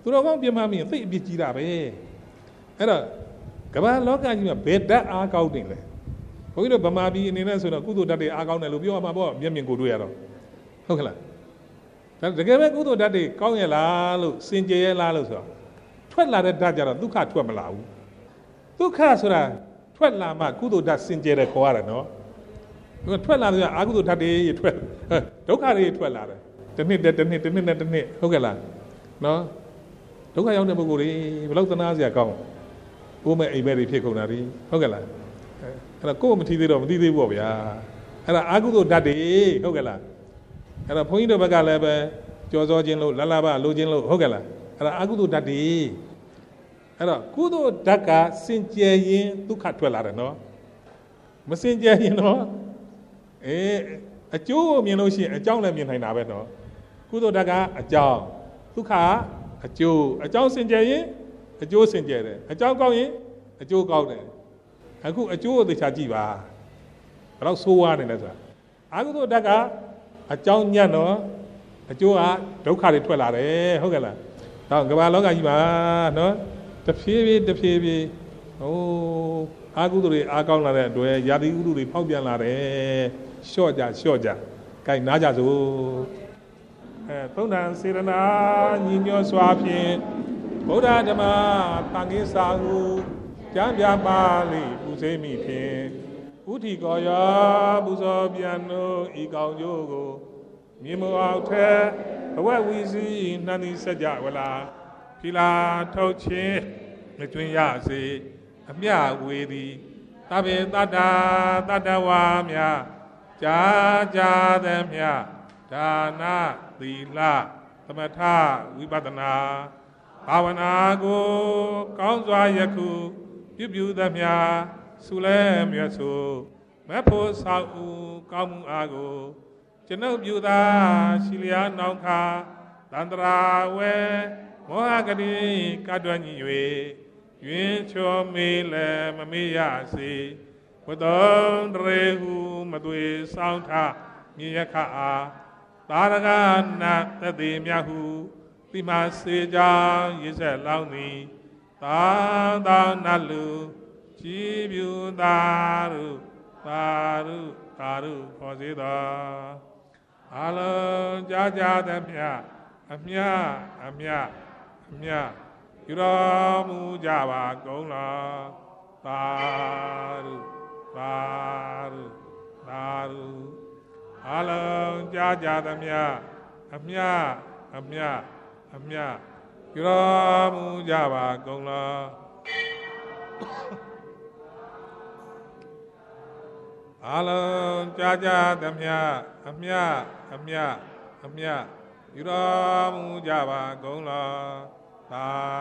[SPEAKER 2] သူတော်ကောင်းပြမမင်းသိအပြစ်ကြီးတာပဲအဲ့တော့ကမ္ဘာလောကကြီးမှာဘယ်ဓာတ်အားကောင်းနေလဲဘုန်းကြီးတို့ဗမာပြည်အနေနဲ့ဆိုတော့ကုသိုလ်ဓာတ်တွေအားကောင်းတယ်လို့ပြောရမှာပေါ့မျက်မြင်ကိုယ်တွေ့ရတော့ဟုတ်ကလားဒါတကယ်ပဲကုသိုလ်ဓာတ်တွေကောင်းရလားလို့စင်ကြယ်ရလားလို့ဆိုတော့ထွက်လာတဲ့ဓာတ်ကြတော့ဒုက္ခထွက်မလာဘူးဒုက္ခဆိုတာထွက်လာမှကုသိုလ်ဓာတ်စင်ကြယ်တယ်ခေါ်ရတယ်နော်သူကထွက်လာတယ်အာကုသိုလ်ဓာတ်တွေထွက်ဒုက္ခတွေထွက်လာတယ်တစ်နှစ်တစ်နှစ်တစ်နှစ်နဲ့တစ်နှစ်ဟုတ်ကဲ့လားနော်ဒုက္ခရောက်တဲ့ပုဂ္ဂိုလ်တွေဘယ်လောက်သနာစရာကောင်းဘိုးမဲ့အိမ်မဲ့တွေဖြစ်ကုန်တာဒီဟုတ်ကဲ့လားအဲ့ဒါကိုယ်မထီသေးတော့မသိသေးဘူးပေါ့ဗျာအဲ့ဒါအာကုသိုလ်ဓာတ်တွေဟုတ်ကဲ့လားအဲ့တော့ဘုန်းကြီးတို့ဘက်ကလည်းပဲကြော်စောခြင်းလို့လလဘလိုခြင်းလို့ဟုတ်ကဲ့လားအဲ့ဒါအာကုသိုလ်ဓာတ်တွေအဲ့တော့ကုသိုလ်ဓာတ်ကစင်ကြယ်ရင်ဒုက္ခထွက်လာတယ်နော်မစင်ကြယ်ရင်တော့အေးအကျိုးကိုမြင်လို့ရှိရင်အကြောင်းလည်းမြင်နိုင်တာပဲနော်ကုသိုလ်ဓာတ်ကအကြောင်းဒုက္ခအကျိုးအကြောင်းစင်ကြယ်ရင်အကျိုးစင်ကြယ်တယ်အကြောင်းကောင်းရင်အကျိုးကောင်းတယ်အခုအကျိုးကိုသိချာကြည့်ပါဘယ်တော့ဆိုးဝါးနေလဲဆိုတာအာကုသိုလ်ဓာတ်ကအကြောင်းညံ့တော့အကျိုးကဒုက္ခတွေထွက်လာတယ်ဟုတ်ကဲ့လားတော့ကမ္ဘာလောကကြီးမှာနော်တဖြည်းဖြည်းတဖြည်းဖြည်းဟိုးအာကုသိုလ်တွေအားကောင်းလာတဲ့အတွက်ယာတိဥဒုတွေဖောက်ပြန်လာတယ်လျှော့ကြလျှော့ကြကြိုက်နားကြစို့အဲသုံးတန်စေရနာညီညွတ်စွာဖြင့်ဗုဒ္ဓဓမ္မသံဃိစာဟုကျမ်းပြပါလိပူဇေမိဖြင့်ဥထီကောယောပူဇော်ပြန်တို့ဤကောင်ကျိုးကိုမြေမအောင်ထဲဘဝဝီစီနှန္ဒီစကြဝလာဖိလာထုတ်ခြင်းမကျွင်းရစေအမြဝေသည်သဗ္ဗေတတ္တာတတ္တဝါမြကြာကြာသည်မြဒါနသီလသမထဝိပဿနာဘာဝနာကိုကောင်းစွာယခုပြုပြုသည်မြဆုလဲမြတ်ဆိုမဖို့ဆောက်ဦးကောင်းမှုအားကိုကျွန်ုပ်ပြုသာရှိလျာနောင်ခါတန္တရာဝဲမောဟဂတိကတွန်းကြီး၍ယွင်းချောမေးလည်းမမေ့ရစေဘုဒ္ဓံတရေဟုမသွေဆောင်ထမြေယခအားသာရကနာတတိမြဟုတိမစေကြောင့်ရစ်ဆက်လောင်းသည်သာသာနလူကြည်ပြူသာရုသာရုသာရုခေါ်စေတော်အလုံးကြားကြသည်မြအမြအမြအမြယူတော်မူကြပါကုန်လားသာရုသာရုသာရုအလုံးကြားကြသည်မြအမြအမြအမြယူတော်မူကြပါကုန်လားအလုံးကြားကြသည်မြအမြအမြအမြယူတော်မူကြပါကုန်လားသာ